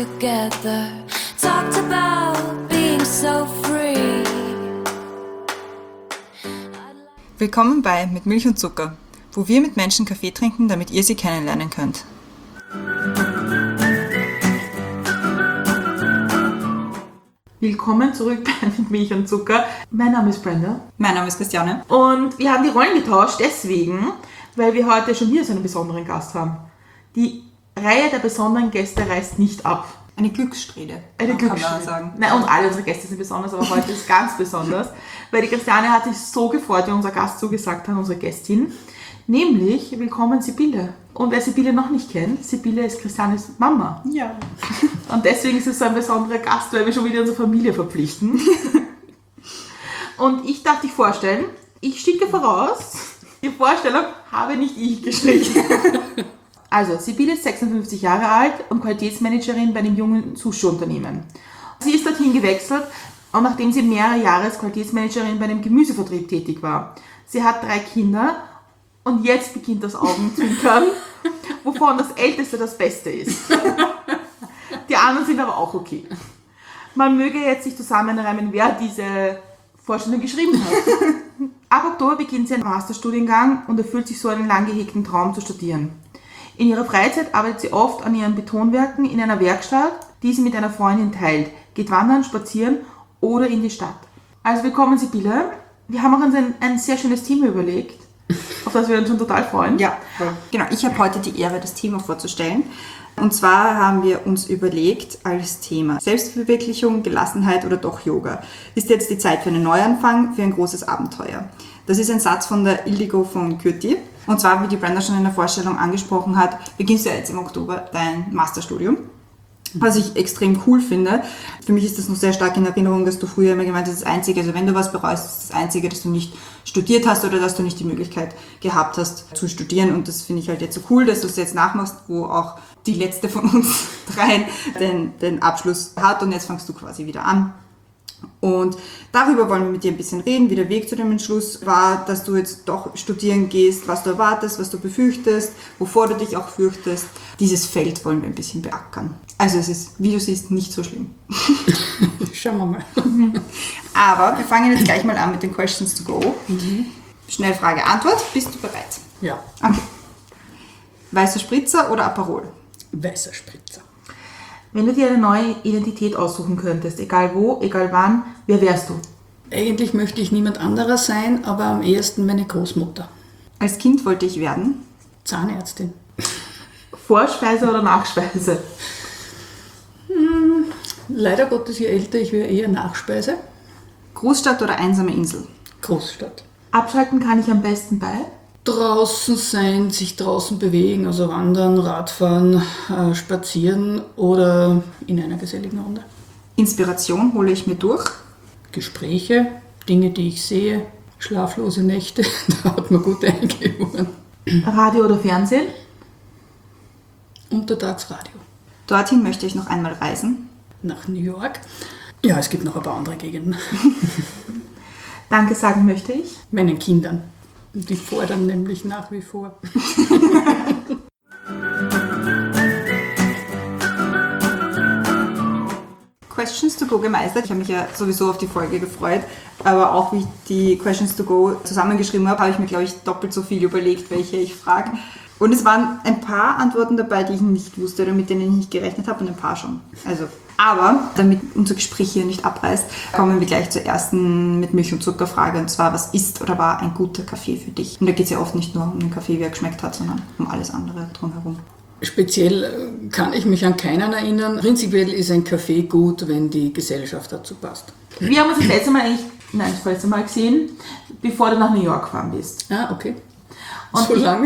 together, talked about being so free. Willkommen bei Mit Milch und Zucker, wo wir mit Menschen Kaffee trinken, damit ihr sie kennenlernen könnt. Willkommen zurück bei Mit Milch und Zucker. Mein Name ist Brenda. Mein Name ist Christiane. Und wir haben die Rollen getauscht deswegen, weil wir heute schon wieder so einen besonderen Gast haben. Die Reihe der besonderen Gäste reißt nicht ab. Eine Glückssträhne. Eine kann Glückssträhne. man sagen. Nein, und alle unsere Gäste sind besonders, aber heute ist ganz besonders, weil die Christiane hat sich so gefreut, wie unser Gast zugesagt hat, unsere Gästin. Nämlich, willkommen Sibylle. Und wer Sibylle noch nicht kennt, Sibylle ist Christianes Mama. Ja. Und deswegen ist es so ein besonderer Gast, weil wir schon wieder unsere Familie verpflichten. Und ich darf dich vorstellen, ich schicke voraus, die Vorstellung habe nicht ich gestrichen. Also, Sibylle ist 56 Jahre alt und Qualitätsmanagerin bei einem jungen Sushi-Unternehmen. Sie ist dorthin gewechselt, und nachdem sie mehrere Jahre als Qualitätsmanagerin bei einem Gemüsevertrieb tätig war. Sie hat 3 Kinder und jetzt beginnt das Augenzwinkern, wovon das Älteste das Beste ist. Die anderen sind aber auch okay. Man möge jetzt sich zusammenreimen, wer diese Vorstellung geschrieben hat. Ab Oktober beginnt sie einen Masterstudiengang und erfüllt sich so einen lang gehegten Traum zu studieren. In ihrer Freizeit arbeitet sie oft an ihren Betonwerken in einer Werkstatt, die sie mit einer Freundin teilt, geht wandern, spazieren oder in die Stadt. Also willkommen Sibylle. Wir haben auch uns ein sehr schönes Thema überlegt, auf das wir uns schon total freuen. Ja, genau. Ich habe heute die Ehre, das Thema vorzustellen. Und zwar haben wir uns überlegt als Thema Selbstverwirklichung, Gelassenheit oder doch Yoga. Ist jetzt die Zeit für einen Neuanfang, für ein großes Abenteuer? Das ist ein Satz von der Ildiko von Kürti. Und zwar, wie die Brenda schon in der Vorstellung angesprochen hat, beginnst du ja jetzt im Oktober dein Masterstudium. Was ich extrem cool finde. Für mich ist das noch sehr stark in Erinnerung, dass du früher immer gemeint hast, das Einzige, also wenn du was bereust, ist das Einzige, dass du nicht studiert hast oder dass du nicht die Möglichkeit gehabt hast zu studieren. Und das finde ich halt jetzt so cool, dass du es jetzt nachmachst, wo auch die letzte von uns dreien den Abschluss hat und jetzt fangst du quasi wieder an. Und darüber wollen wir mit dir ein bisschen reden, wie der Weg zu dem Entschluss war, dass du jetzt doch studieren gehst, was du erwartest, was du befürchtest, wovor du dich auch fürchtest. Dieses Feld wollen wir ein bisschen beackern. Also es ist, wie du siehst, nicht so schlimm. Schauen wir mal. Aber wir fangen jetzt gleich mal an mit den Questions to go. Schnell Frage, Antwort. Bist du bereit? Ja. Okay. Weißer Spritzer oder Aperol? Weißer Spritzer. Wenn du dir eine neue Identität aussuchen könntest, egal wo, egal wann, wer wärst du? Eigentlich möchte ich niemand anderer sein, aber am ehesten meine Großmutter. Als Kind wollte ich werden? Zahnärztin. Vorspeise oder Nachspeise? Leider Gottes, je älter ich wäre, eher Nachspeise. Großstadt oder einsame Insel? Großstadt. Abschalten kann ich am besten bei? Draußen sein, sich draußen bewegen, also wandern, Radfahren, spazieren oder in einer geselligen Runde. Inspiration hole ich mir durch? Gespräche, Dinge, die ich sehe, schlaflose Nächte, da hat man gut eingehoben. Radio oder Fernsehen? Untertagsradio. Dorthin möchte ich noch einmal reisen. Nach New York. Ja, es gibt noch ein paar andere Gegenden. Danke sagen möchte ich. Meinen Kindern. Die fordern nämlich nach wie vor. Questions to go gemeistert. Ich habe mich ja sowieso auf die Folge gefreut, aber auch wie ich die Questions to go zusammengeschrieben habe, habe ich mir, glaube ich, doppelt so viel überlegt, welche ich frage. Und es waren ein paar Antworten dabei, die ich nicht wusste oder mit denen ich nicht gerechnet habe und ein paar schon. Also, aber damit unser Gespräch hier nicht abreißt, kommen wir gleich zur ersten mit Milch und Zucker Frage, und zwar, was ist oder war ein guter Kaffee für dich? Und da geht es ja oft nicht nur um den Kaffee, wie er geschmeckt hat, sondern um alles andere drumherum. Speziell kann ich mich an keinen erinnern. Prinzipiell ist ein Kaffee gut, wenn die Gesellschaft dazu passt. Wir haben uns das letzte Mal gesehen, bevor du nach New York gefahren bist. Ah, okay. Und so lange?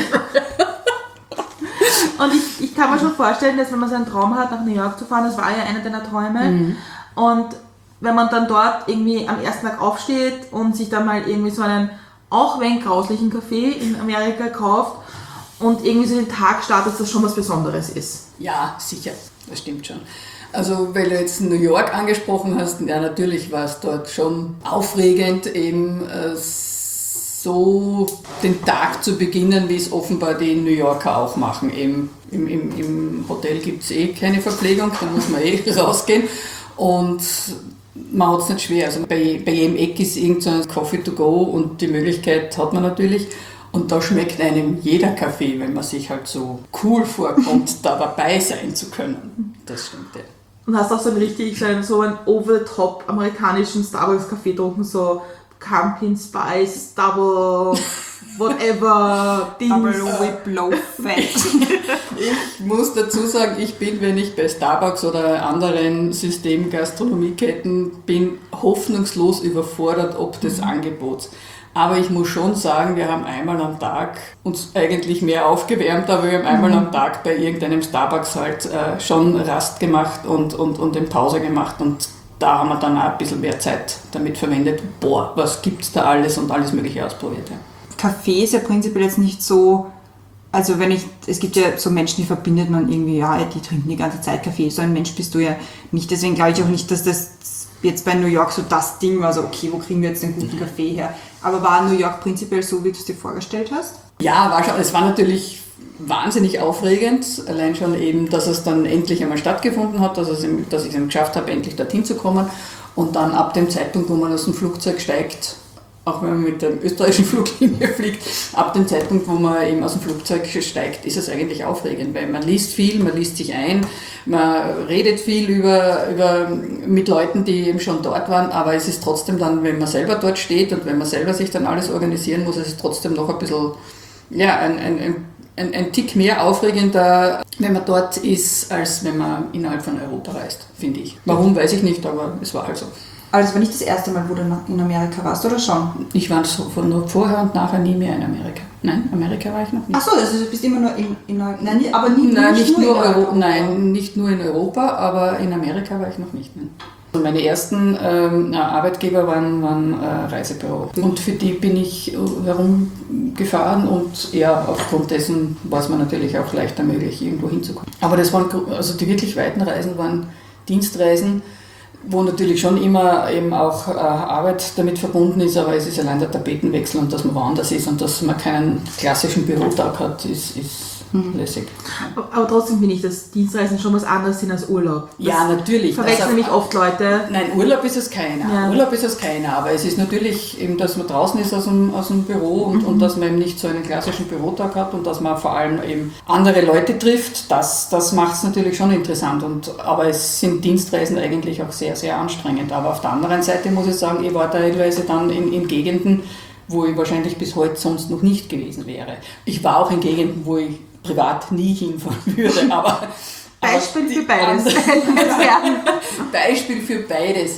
Und ich kann mir schon vorstellen, dass wenn man so einen Traum hat, nach New York zu fahren, das war ja einer deiner Träume. Und wenn man dann dort irgendwie am ersten Tag aufsteht und sich dann mal irgendwie so einen, auch wenn grauslichen Kaffee in Amerika kauft und irgendwie so den Tag startet, dass das schon was Besonderes ist. Ja, sicher. Das stimmt schon. Also, weil du jetzt New York angesprochen hast, ja, natürlich war es dort schon aufregend, eben so den Tag zu beginnen, wie es offenbar die New Yorker auch machen. Im Hotel gibt es keine Verpflegung, da muss man rausgehen. Und man hat es nicht schwer. Also bei jedem Eck ist irgendein Coffee to go und die Möglichkeit hat man natürlich. Und da schmeckt einem jeder Kaffee, wenn man sich halt so cool vorkommt, da dabei sein zu können. Das stimmt, ja. Und hast auch so einen over-the-top amerikanischen Starbucks-Kaffee getrunken, so Pumpkin Spice, Double, whatever, Double Dings. Whip Low Fat. Ich muss dazu sagen, ich bin, wenn ich bei Starbucks oder anderen Systemgastronomieketten bin, hoffnungslos überfordert ob des Angebots. Aber ich muss schon sagen, wir haben einmal am Tag uns eigentlich mehr aufgewärmt, aber wir haben einmal am Tag bei irgendeinem Starbucks halt schon Rast gemacht und eine Pause gemacht und da haben wir dann auch ein bisschen mehr Zeit damit verwendet. Boah, was gibt's da alles und alles Mögliche ausprobiert. Ja. Kaffee ist ja prinzipiell jetzt nicht so, also es gibt ja so Menschen, die verbindet man irgendwie, ja, die trinken die ganze Zeit Kaffee. So ein Mensch bist du ja nicht, deswegen glaube ich auch nicht, dass das jetzt bei New York so das Ding war, so okay, wo kriegen wir jetzt den guten Kaffee her? Aber war New York prinzipiell so, wie du es dir vorgestellt hast? Ja, war schon. Es war natürlich wahnsinnig aufregend, allein schon eben, dass es dann endlich einmal stattgefunden hat, dass ich es geschafft habe, endlich dorthin zu kommen. Und dann ab dem Zeitpunkt, wo man aus dem Flugzeug steigt, auch wenn man mit der österreichischen Fluglinie fliegt, ab dem Zeitpunkt, wo man eben aus dem Flugzeug steigt, ist es eigentlich aufregend, weil man liest viel, man liest sich ein, man redet viel mit Leuten, die eben schon dort waren, aber es ist trotzdem dann, wenn man selber dort steht und wenn man selber sich dann alles organisieren muss, es ist trotzdem noch ein bisschen, ja, ein Tick mehr aufregender, wenn man dort ist, als wenn man innerhalb von Europa reist, finde ich. Warum, weiß ich nicht, aber es war halt so. Also es war nicht das erste Mal, wo du in Amerika warst, oder schon? Ich war nur vorher und nachher nie mehr in Amerika. Nein, Amerika war ich noch nicht. Ach so, also du bist immer nur nein, aber nicht nicht nur in Europa, aber in Amerika war ich noch nicht. Nein. Also meine ersten Arbeitgeber waren Reisebüro. Und für die bin ich herumgefahren und ja, aufgrund dessen war es mir natürlich auch leichter möglich, irgendwo hinzukommen. Aber das waren, also die wirklich weiten Reisen waren Dienstreisen, wo natürlich schon immer eben auch Arbeit damit verbunden ist, aber es ist allein der Tapetenwechsel und dass man woanders ist und dass man keinen klassischen Bürotag hat, ist lässig. Aber trotzdem finde ich, dass Dienstreisen schon was anderes sind als Urlaub. Ja, natürlich. Verwechseln nämlich oft Leute. Nein, Urlaub ist es keiner. Ja. Urlaub ist es keiner, aber es ist natürlich eben, dass man draußen ist aus dem Büro und dass man eben nicht so einen klassischen Bürotag hat und dass man vor allem eben andere Leute trifft, das macht es natürlich schon interessant. Aber es sind Dienstreisen eigentlich auch sehr, sehr anstrengend. Aber auf der anderen Seite muss ich sagen, ich war teilweise dann in Gegenden, wo ich wahrscheinlich bis heute sonst noch nicht gewesen wäre. Ich war auch in Gegenden, wo ich privat nie hinfahren würde, aber Beispiel für beides. Beispiel für beides.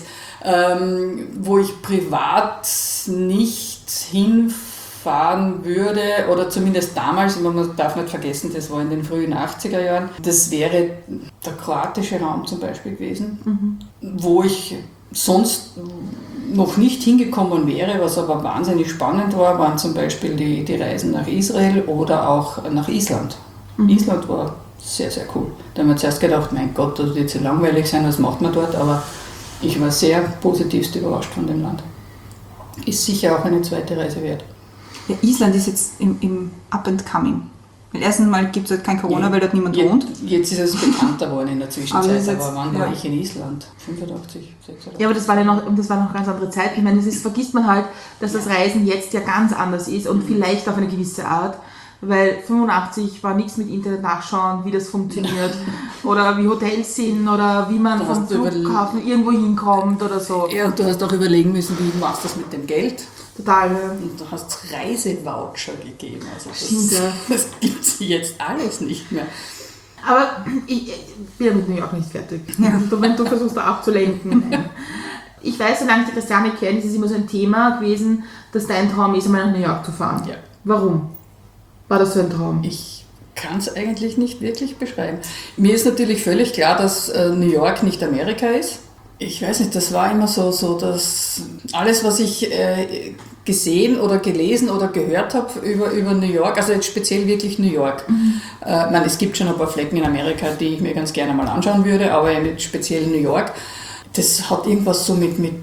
Wo ich privat nicht hinfahren würde, oder zumindest damals, man darf nicht vergessen, das war in den frühen 80er Jahren, das wäre der kroatische Raum zum Beispiel gewesen, wo ich sonst noch nicht hingekommen wäre, was aber wahnsinnig spannend war, waren zum Beispiel die Reisen nach Israel oder auch nach Island. Island war sehr, sehr cool. Da haben wir zuerst gedacht, mein Gott, das wird so langweilig sein, was macht man dort, aber ich war sehr positivst überrascht von dem Land. Ist sicher auch eine zweite Reise wert. Ja, Island ist jetzt im Up and Coming. Weil erstens mal gibt es halt kein Corona, weil dort niemand wohnt. Jetzt ist es bekannter worden in der Zwischenzeit, aber wann war ja. ich in Island? 85, 86? Ja, aber das war noch ganz andere Zeit. Ich meine, vergisst man halt, dass das Reisen jetzt ja ganz anders ist und vielleicht auf eine gewisse Art. Weil 85 war nichts mit Internet nachschauen, wie das funktioniert oder wie Hotels sind oder wie man vom Flughafen irgendwo hinkommt oder so. Ja, und du hast auch überlegen müssen, wie machst du das mit dem Geld? Total. Und du hast Reisevoucher gegeben. Also Ja. Das gibt es jetzt alles nicht mehr. Aber ich bin ja mit New York nicht fertig. Ja. Wenn du versuchst, da abzulenken. Ich weiß, solange ich die Christiane kenne, ist es immer so ein Thema gewesen, dass dein Traum ist, einmal nach New York zu fahren. Ja. Warum war das so ein Traum? Ich kann es eigentlich nicht wirklich beschreiben. Mir ist natürlich völlig klar, dass New York nicht Amerika ist. Ich weiß nicht, das war immer so, dass alles, was ich gesehen oder gelesen oder gehört habe über New York, also jetzt speziell wirklich New York. Es gibt schon ein paar Flecken in Amerika, die ich mir ganz gerne mal anschauen würde, aber jetzt speziell New York, das hat irgendwas so mit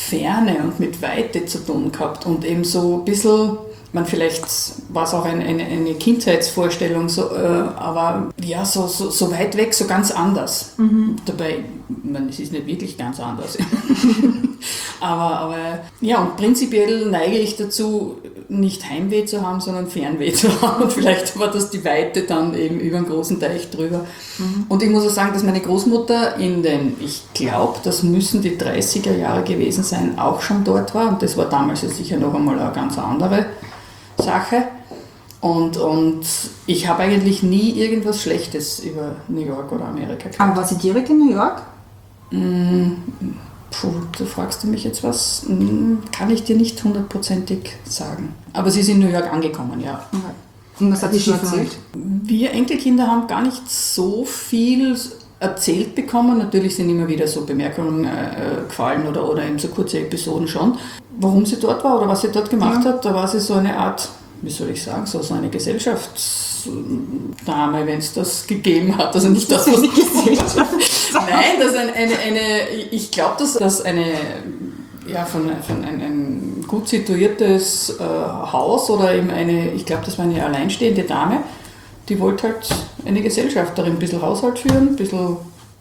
Ferne und mit Weite zu tun gehabt und eben so ein bisschen, vielleicht war es auch eine Kindheitsvorstellung, so, aber ja, so weit weg, so ganz anders. Dabei, es ist nicht wirklich ganz anders. aber ja, und prinzipiell neige ich dazu, nicht Heimweh zu haben, sondern Fernweh zu haben. Und vielleicht war das die Weite dann eben über einen großen Teich drüber. Und ich muss auch sagen, dass meine Großmutter ich glaube, das müssen die 30er Jahre gewesen sein, auch schon dort war. Und das war damals ja sicher noch einmal eine ganz andere Sache. Und ich habe eigentlich nie irgendwas Schlechtes über New York oder Amerika gehört. Aber war sie direkt in New York? Da fragst du mich jetzt was, kann ich dir nicht hundertprozentig sagen. Aber sie ist in New York angekommen, ja. Und was hat sie schon erzählt? Wir Enkelkinder haben gar nicht so viel erzählt bekommen. Natürlich sind immer wieder so Bemerkungen gefallen oder eben so kurze Episoden schon. Warum sie dort war oder was sie dort gemacht hat, da war sie so eine Art, wie soll ich sagen, so eine Gesellschaftsdame, wenn es das gegeben hat. Also nicht das, was ich Gesellschaft. Nein, ich glaube, dass das ein gut situiertes Haus oder eben ich glaube, das war eine alleinstehende Dame, die wollte halt eine Gesellschafterin, ein bisschen Haushalt führen, ein bisschen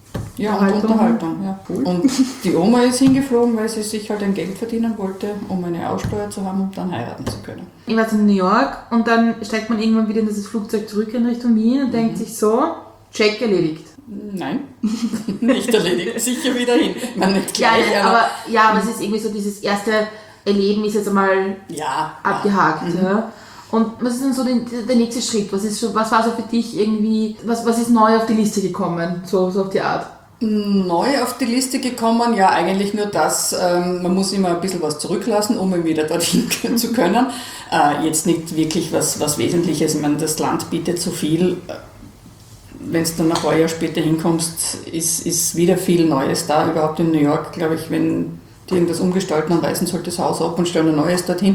und Unterhaltung. Ja. Cool. Und die Oma ist hingeflogen, weil sie sich halt ein Geld verdienen wollte, um eine Aussteuer zu haben und dann heiraten zu können. Ich war in New York und dann steigt man irgendwann wieder in dieses Flugzeug zurück in Richtung Wien und denkt sich so, Check erledigt. Nein, nicht erledigt. Sicher wieder hin. Man nicht gleich, aber es ist irgendwie so, dieses erste Erleben ist jetzt einmal abgehakt. Ja. Und was ist denn so der nächste Schritt? Was war so für dich irgendwie, was ist neu auf die Liste gekommen, so auf die Art? Neu auf die Liste gekommen, ja eigentlich nur das, man muss immer ein bisschen was zurücklassen, um wieder dorthin zu können. Jetzt nicht wirklich was Wesentliches, ich meine, das Land bietet so viel. Wenn du dann ein paar Jahre später hinkommst, ist wieder viel Neues da. Überhaupt in New York, glaube ich, wenn die irgendwas umgestalten, dann reißen sie halt das Haus ab und stellen ein neues dorthin.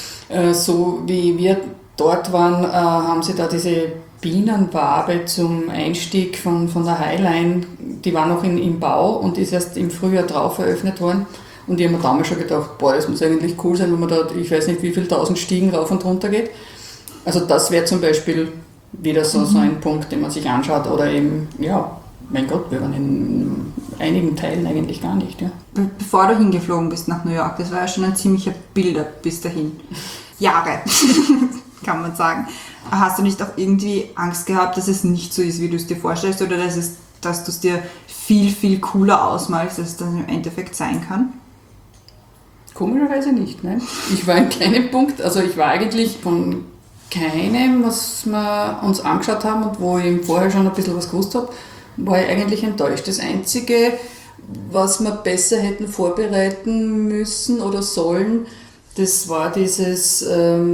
So wie wir dort waren, haben sie da diese Bienenwabe zum Einstieg von der Highline, die war noch im Bau und ist erst im Frühjahr drauf eröffnet worden. Und ich habe mir damals schon gedacht, das muss eigentlich cool sein, wenn man da, ich weiß nicht, wie viele tausend Stiegen rauf und runter geht. Also das wäre zum Beispiel wieder so ein Punkt, den man sich anschaut. Oder eben, mein Gott, wir waren in einigen Teilen eigentlich gar nicht. Ja. Bevor du hingeflogen bist nach New York, das war ja schon ein ziemlicher Bilder bis dahin. Jahre, kann man sagen. Hast du nicht auch irgendwie Angst gehabt, dass es nicht so ist, wie du es dir vorstellst, oder dass du es dir viel, viel cooler ausmalst, als es dann im Endeffekt sein kann? Komischerweise nicht, nein. Ich war in keinem Punkt, also ich war eigentlich von keinem, was wir uns angeschaut haben und wo ich vorher schon ein bisschen was gewusst habe, war ich eigentlich enttäuscht. Das Einzige, was wir besser hätten vorbereiten müssen oder sollen, das war dieses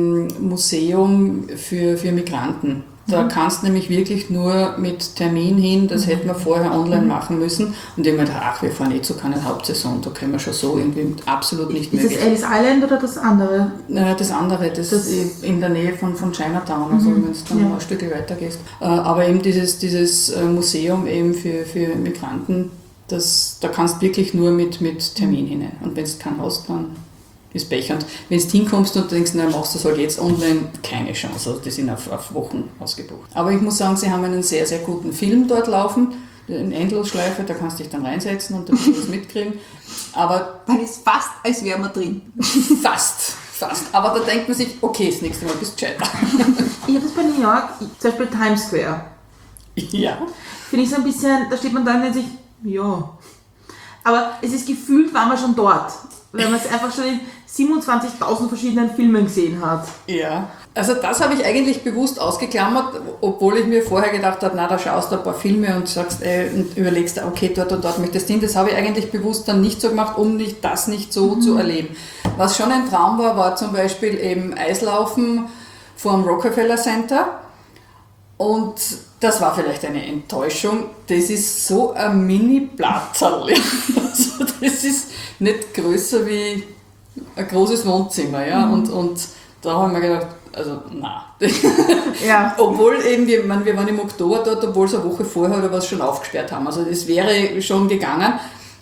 Museum für Migranten. Da kannst du nämlich wirklich nur mit Termin hin, das hätten wir vorher online machen müssen. Und ich habe mir gedacht, wir fahren zu keiner Hauptsaison, da können wir schon so irgendwie absolut nicht möglich. Ist das Ellis Island oder das andere? Das andere, das ist in der Nähe von Chinatown, also wenn du dann ein Stück weiter gehst. Aber eben dieses Museum eben für Migranten, da kannst du wirklich nur mit Termin hinein. Und wenn du keinen hast, dann ist Pech. Und wenn du hinkommst und denkst, machst du das halt jetzt online, keine Chance. Also die sind auf Wochen ausgebucht. Aber ich muss sagen, sie haben einen sehr, sehr guten Film dort laufen, eine Endlosschleife, da kannst du dich dann reinsetzen und dann was mitkriegen. Aber dann ist fast, als wären wir drin. Fast. Aber da denkt man sich, okay, das nächste Mal bist du gescheiter. Ich habe das bei New York, zum Beispiel Times Square. Ja. Finde ich so ein bisschen, da steht man dann und denkt sich, ja. Aber es ist gefühlt, waren wir schon dort. Weil man es einfach schon in 27.000 verschiedenen Filmen gesehen hat. Ja, also das habe ich eigentlich bewusst ausgeklammert, obwohl ich mir vorher gedacht habe, da schaust du ein paar Filme und sagst und überlegst, okay, dort und dort möchtest du hin. Das habe ich eigentlich bewusst dann nicht so gemacht, um das nicht so zu erleben. Was schon ein Traum war zum Beispiel eben Eislaufen vor dem Rockefeller Center. Und das war vielleicht eine Enttäuschung. Das ist so ein Mini-Platzerl. Also das ist nicht größer wie ein großes Wohnzimmer. Ja? Und da haben wir gedacht, also nein. Ja. Obwohl eben, wir waren im Oktober dort, obwohl es eine Woche vorher oder was schon aufgesperrt haben. Also das wäre schon gegangen.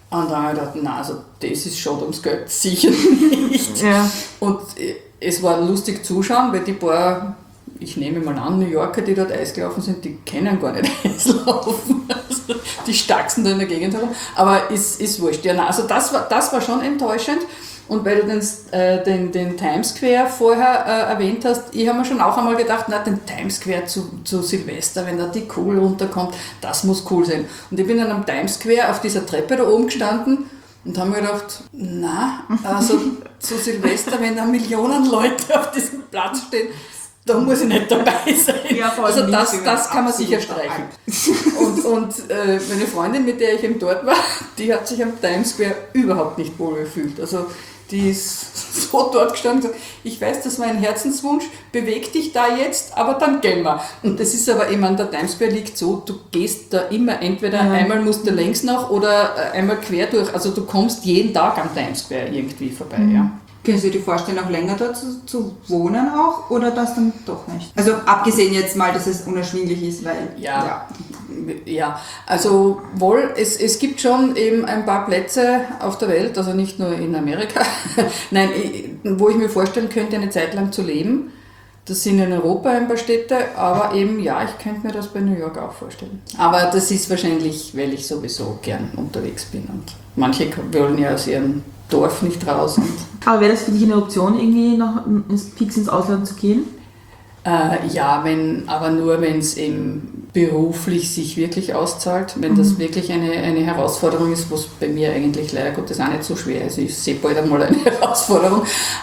Und dann habe ich gedacht, nein, also das ist schon ums Geld sicher nicht. Ja. Und es war lustig zuschauen, weil die paar, ich nehme mal an, New Yorker, die dort Eis gelaufen sind, die kennen gar nicht Eislaufen. Also die stachsen da in der Gegend herum. Aber ist wurscht. Ja, nein, also das war schon enttäuschend. Und weil du den Times Square vorher erwähnt hast, ich habe mir schon auch einmal gedacht, na, den Times Square zu Silvester, wenn da die Kugel runterkommt, das muss cool sein. Und ich bin dann am Times Square auf dieser Treppe da oben gestanden und habe mir gedacht, na, also zu Silvester, wenn da Millionen Leute auf diesem Platz stehen, da muss ich nicht dabei sein. Ja, also das kann man sicher streichen. Und meine Freundin, mit der ich eben dort war, die hat sich am Times Square überhaupt nicht wohl gefühlt. Also die ist so dort gestanden und gesagt, ich weiß, das war ein Herzenswunsch, beweg dich da jetzt, aber dann gehen wir. Und das ist aber immer, der Times Square liegt so, du gehst da immer entweder einmal musst du längs noch oder einmal quer durch. Also du kommst jeden Tag am Times Square irgendwie vorbei. Ja. Können Sie dir vorstellen, noch länger dort zu wohnen auch oder das dann doch nicht? Also abgesehen jetzt mal, dass es unerschwinglich ist, weil... Ja, also wohl, es gibt schon eben ein paar Plätze auf der Welt, also nicht nur in Amerika, nein, wo ich mir vorstellen könnte, eine Zeit lang zu leben. Das sind in Europa ein paar Städte, aber eben, ja, ich könnte mir das bei New York auch vorstellen. Aber das ist wahrscheinlich, weil ich sowieso gern unterwegs bin und manche wollen ja aus ihrem Dorf nicht raus. Aber wäre das für dich eine Option, irgendwie noch fix ins Ausland zu gehen? Ja, aber nur, wenn es eben beruflich sich wirklich auszahlt, wenn das wirklich eine Herausforderung ist, was bei mir eigentlich leider Gottes auch nicht so schwer ist. Ich sehe bald einmal eine Herausforderung.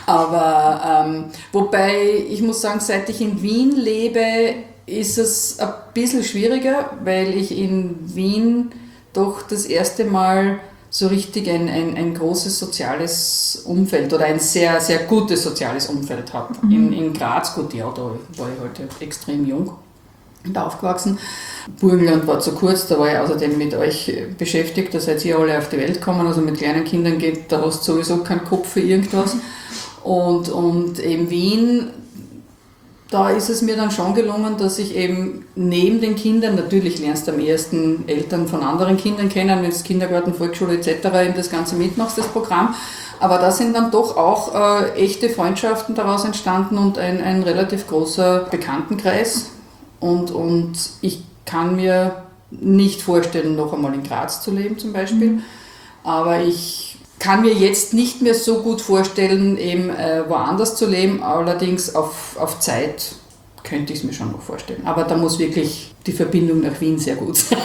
Aber wobei, ich muss sagen, seit ich in Wien lebe, ist es ein bisschen schwieriger, weil ich in Wien doch das erste Mal so richtig ein großes soziales Umfeld oder ein sehr, sehr gutes soziales Umfeld habe. In Graz, gut, ja, da war ich halt extrem jung und aufgewachsen. Burgenland war zu kurz, da war ich außerdem mit euch beschäftigt, da seid ihr alle auf die Welt gekommen, also mit kleinen Kindern geht, da hast du sowieso keinen Kopf für irgendwas. Und in Wien, da ist es mir dann schon gelungen, dass ich eben neben den Kindern, natürlich lernst du am ehesten Eltern von anderen Kindern kennen, wenn du Kindergarten, Volksschule etc. eben das Ganze mitmachst, das Programm. Aber da sind dann doch auch echte Freundschaften daraus entstanden und ein relativ großer Bekanntenkreis. Und ich kann mir nicht vorstellen, noch einmal in Graz zu leben zum Beispiel. Aber ich kann mir jetzt nicht mehr so gut vorstellen, eben woanders zu leben, allerdings auf Zeit könnte ich es mir schon noch vorstellen. Aber da muss wirklich die Verbindung nach Wien sehr gut sein,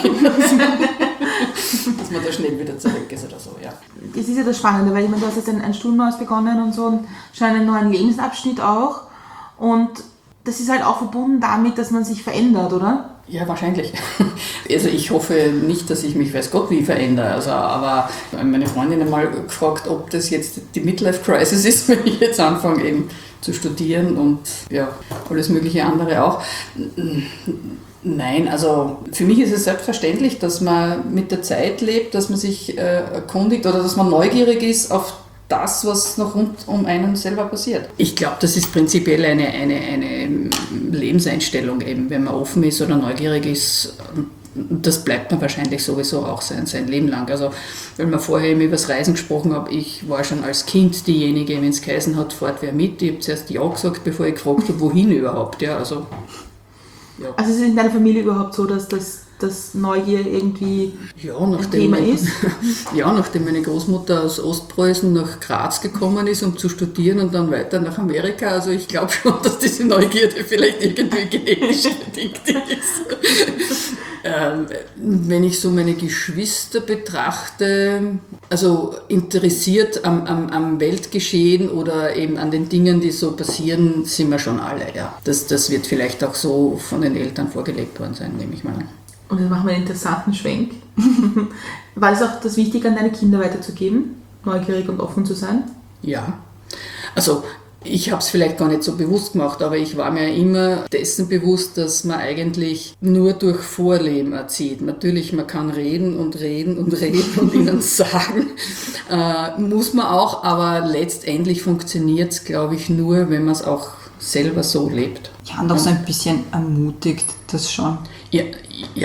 dass man da schnell wieder zurück ist oder so, ja. Das ist ja das Spannende, weil ich meine, du hast jetzt ein Studium begonnen und so und schon einen neuen Lebensabschnitt auch und das ist halt auch verbunden damit, dass man sich verändert, oder? Ja, wahrscheinlich. Also ich hoffe nicht, dass ich mich weiß Gott wie verändere. Also, aber meine Freundin hat mal gefragt, ob das jetzt die Midlife-Crisis ist, wenn ich jetzt anfange eben zu studieren und ja, alles mögliche andere auch. Nein, also für mich ist es selbstverständlich, dass man mit der Zeit lebt, dass man sich erkundigt oder dass man neugierig ist auf das, was noch rund um einen selber passiert. Ich glaube, das ist prinzipiell eine Lebenseinstellung eben, wenn man offen ist oder neugierig ist. Das bleibt man wahrscheinlich sowieso auch sein Leben lang. Also, weil wir vorher eben über das Reisen gesprochen haben, ich war schon als Kind diejenige, wenn es geheißen hat, fahrt wer mit. Ich habe zuerst ja gesagt, bevor ich gefragt habe, wohin überhaupt. Ja, also ist es in deiner Familie überhaupt so, dass das Neugier irgendwie ein Thema ist? Ja, nachdem meine Großmutter aus Ostpreußen nach Graz gekommen ist, um zu studieren und dann weiter nach Amerika. Also ich glaube schon, dass diese Neugierde vielleicht irgendwie genetisch bedingt ist. Wenn ich so meine Geschwister betrachte, also interessiert am Weltgeschehen oder eben an den Dingen, die so passieren, sind wir schon alle. Ja. Das wird vielleicht auch so von den Eltern vorgelebt worden sein, nehme ich mal an. Und jetzt machen wir einen interessanten Schwenk. War es auch das Wichtige, an deine Kinder weiterzugeben, neugierig und offen zu sein? Ja, also ich habe es vielleicht gar nicht so bewusst gemacht, aber ich war mir immer dessen bewusst, dass man eigentlich nur durch Vorleben erzieht. Natürlich, man kann reden und ihnen sagen, muss man auch, aber letztendlich funktioniert es, glaube ich, nur, wenn man es auch selber so lebt. Ja, und auch so ein bisschen ermutigt das schon. Ja,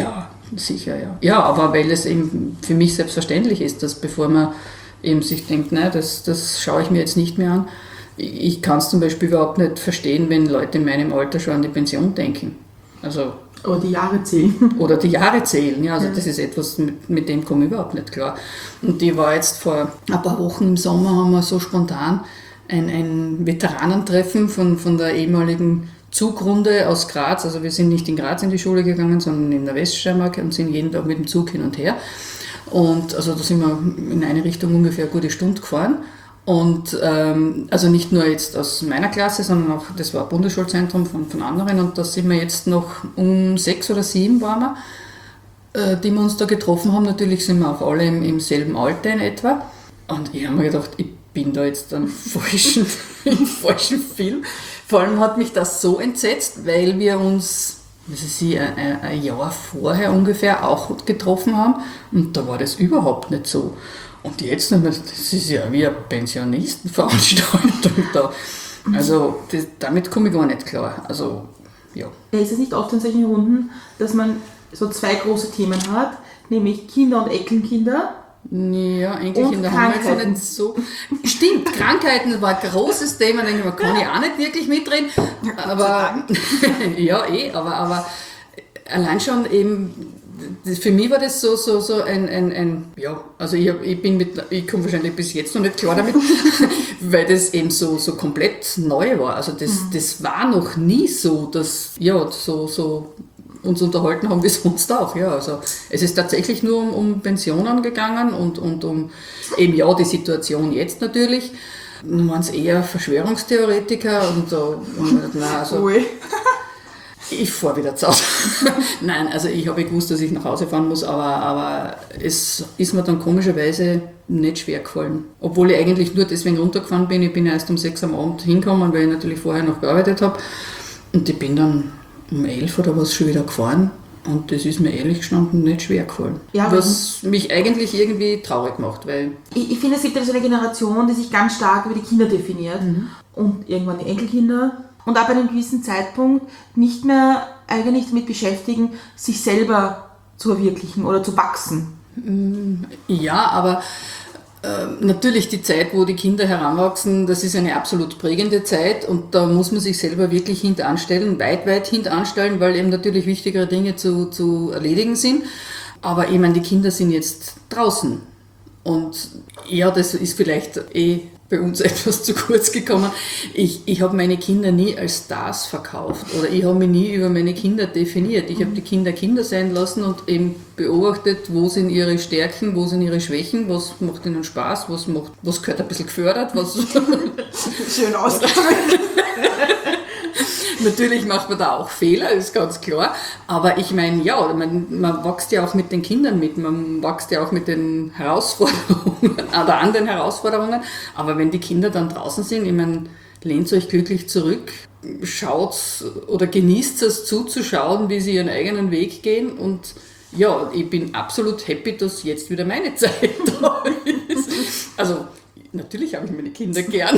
sicher, ja. Ja, aber weil es eben für mich selbstverständlich ist, dass bevor man eben sich denkt, nein, das schaue ich mir jetzt nicht mehr an. Ich kann es zum Beispiel überhaupt nicht verstehen, wenn Leute in meinem Alter schon an die Pension denken. Also, Oder die Jahre zählen. oder die Jahre zählen, ja, also das ist etwas, mit dem komme ich überhaupt nicht klar. Und die war jetzt vor ein paar Wochen im Sommer, haben wir so spontan ein Veteranentreffen von der ehemaligen Zugrunde aus Graz, also wir sind nicht in Graz in die Schule gegangen, sondern in der Weststeiermark und sind jeden Tag mit dem Zug hin und her. Und also da sind wir in eine Richtung ungefähr eine gute Stunde gefahren. Und also nicht nur jetzt aus meiner Klasse, sondern auch, das war ein Bundesschulzentrum von anderen. Und da sind wir jetzt noch um 6 oder 7 waren wir, die wir uns da getroffen haben. Natürlich sind wir auch alle im selben Alter in etwa. Und ich habe mir gedacht, ich bin da jetzt im falschen Film. Vor allem hat mich das so entsetzt, weil wir uns, ein Jahr vorher ungefähr auch getroffen haben. Und da war das überhaupt nicht so. Und jetzt, das ist ja wie eine Pensionistenveranstaltung da. Also damit komme ich gar nicht klar. Also, ja. Ist es nicht oft in solchen Runden, dass man so zwei große Themen hat, nämlich Kinder und Enkelkinder? Ja, Enkelkinder haben wir jetzt nicht so. Stimmt, Krankheiten war ein großes Thema, denke ich, man kann ich auch nicht wirklich mitreden. Aber ja, aber allein schon eben, für mich war das so ein ja, also ich komme wahrscheinlich bis jetzt noch nicht klar damit, weil das eben so komplett neu war. Also das war noch nie so, dass, ja, so uns unterhalten haben wie sonst auch. Ja, also es ist tatsächlich nur um Pensionen gegangen und um eben, ja, die Situation jetzt natürlich. Nun waren es eher Verschwörungstheoretiker und nein, also ich fahre wieder zu Hause. Nein, also ich habe gewusst, dass ich nach Hause fahren muss, aber es ist mir dann komischerweise nicht schwer gefallen. Obwohl ich eigentlich nur deswegen runtergefahren bin. Ich bin erst um 6 am Abend hingekommen, weil ich natürlich vorher noch gearbeitet habe. Und ich bin dann um 11 oder was schon wieder gefahren. Und das ist mir ehrlich gestanden nicht schwer gefallen. Ja, was mich eigentlich irgendwie traurig macht, weil... Ich finde, es gibt ja so eine Generation, die sich ganz stark über die Kinder definiert. Und irgendwann die Enkelkinder. Und ab einem gewissen Zeitpunkt nicht mehr eigentlich damit beschäftigen, sich selber zu verwirklichen oder zu wachsen. Ja, aber natürlich die Zeit, wo die Kinder heranwachsen, das ist eine absolut prägende Zeit und da muss man sich selber wirklich hintanstellen, weit hintanstellen, weil eben natürlich wichtigere Dinge zu erledigen sind. Aber ich meine, die Kinder sind jetzt draußen und ja, das ist vielleicht bei uns etwas zu kurz gekommen. Ich habe meine Kinder nie als Stars verkauft oder ich habe mich nie über meine Kinder definiert. Ich habe die Kinder Kinder sein lassen und eben beobachtet, wo sind ihre Stärken, wo sind ihre Schwächen, was macht ihnen Spaß, was gehört ein bisschen gefördert, was... Schön ausgedrückt. Natürlich macht man da auch Fehler, ist ganz klar. Aber ich meine, ja, man wächst ja auch mit den Kindern mit, man wächst ja auch mit den Herausforderungen oder an den Herausforderungen. Aber wenn die Kinder dann draußen sind, ich meine, lehnt euch glücklich zurück, schaut oder genießt es zuzuschauen, wie sie ihren eigenen Weg gehen. Und ja, ich bin absolut happy, dass jetzt wieder meine Zeit da ist. Also, natürlich habe ich meine Kinder gern.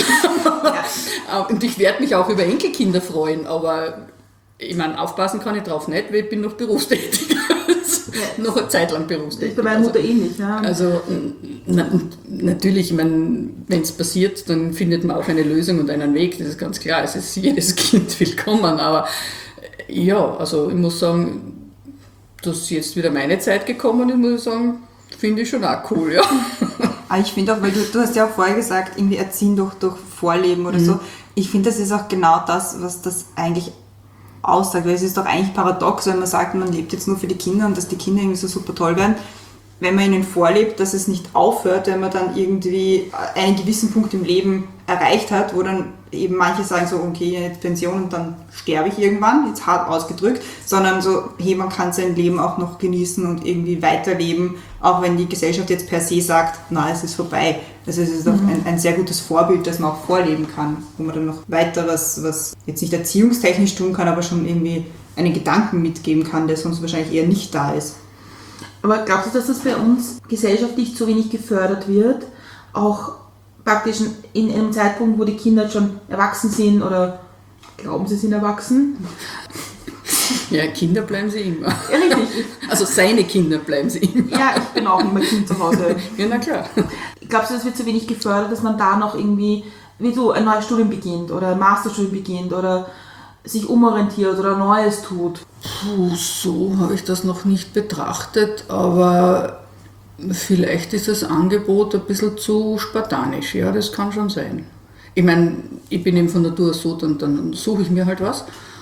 Und ich werde mich auch über Enkelkinder freuen, aber ich meine, aufpassen kann ich drauf nicht, weil ich bin noch berufstätig. Noch eine Zeit lang berufstätig. Das ist bei meiner Mutter ähnlich. Ja. Also natürlich, ich meine, wenn es passiert, dann findet man auch eine Lösung und einen Weg, das ist ganz klar. Es ist jedes Kind willkommen, aber ja, also ich muss sagen, dass jetzt wieder meine Zeit gekommen ist, muss ich sagen, finde ich schon auch cool, ja. Aber ich finde auch, weil du hast ja auch vorher gesagt, irgendwie erziehen durch Vorleben oder so. Ich finde, das ist auch genau das, was das eigentlich aussagt. Weil es ist doch eigentlich paradox, wenn man sagt, man lebt jetzt nur für die Kinder und dass die Kinder irgendwie so super toll werden. Wenn man ihnen vorlebt, dass es nicht aufhört, wenn man dann irgendwie einen gewissen Punkt im Leben erreicht hat, wo dann eben manche sagen so, okay, jetzt Pension und dann sterbe ich irgendwann, jetzt hart ausgedrückt, sondern so, hey, man kann sein Leben auch noch genießen und irgendwie weiterleben, auch wenn die Gesellschaft jetzt per se sagt, na, es ist vorbei. Also es ist auch ein sehr gutes Vorbild, das man auch vorleben kann, wo man dann noch weiteres, was jetzt nicht erziehungstechnisch tun kann, aber schon irgendwie einen Gedanken mitgeben kann, der sonst wahrscheinlich eher nicht da ist. Aber glaubst du, dass das bei uns gesellschaftlich zu wenig gefördert wird? Auch praktisch in einem Zeitpunkt, wo die Kinder schon erwachsen sind oder glauben, sie sind erwachsen? Ja, Kinder bleiben sie immer. Ja, richtig. Also seine Kinder bleiben sie immer. Ja, ich bin auch immer Kind zu Hause. Ja, na klar. Glaubst du, das wird zu wenig gefördert, dass man da noch irgendwie, wie du, ein neues Studium beginnt oder ein Masterstudium beginnt oder sich umorientiert oder Neues tut? Puh, so habe ich das noch nicht betrachtet, aber vielleicht ist das Angebot ein bisschen zu spartanisch. Ja, das kann schon sein. Ich meine, ich bin eben von Natur aus so, dann suche ich mir halt was.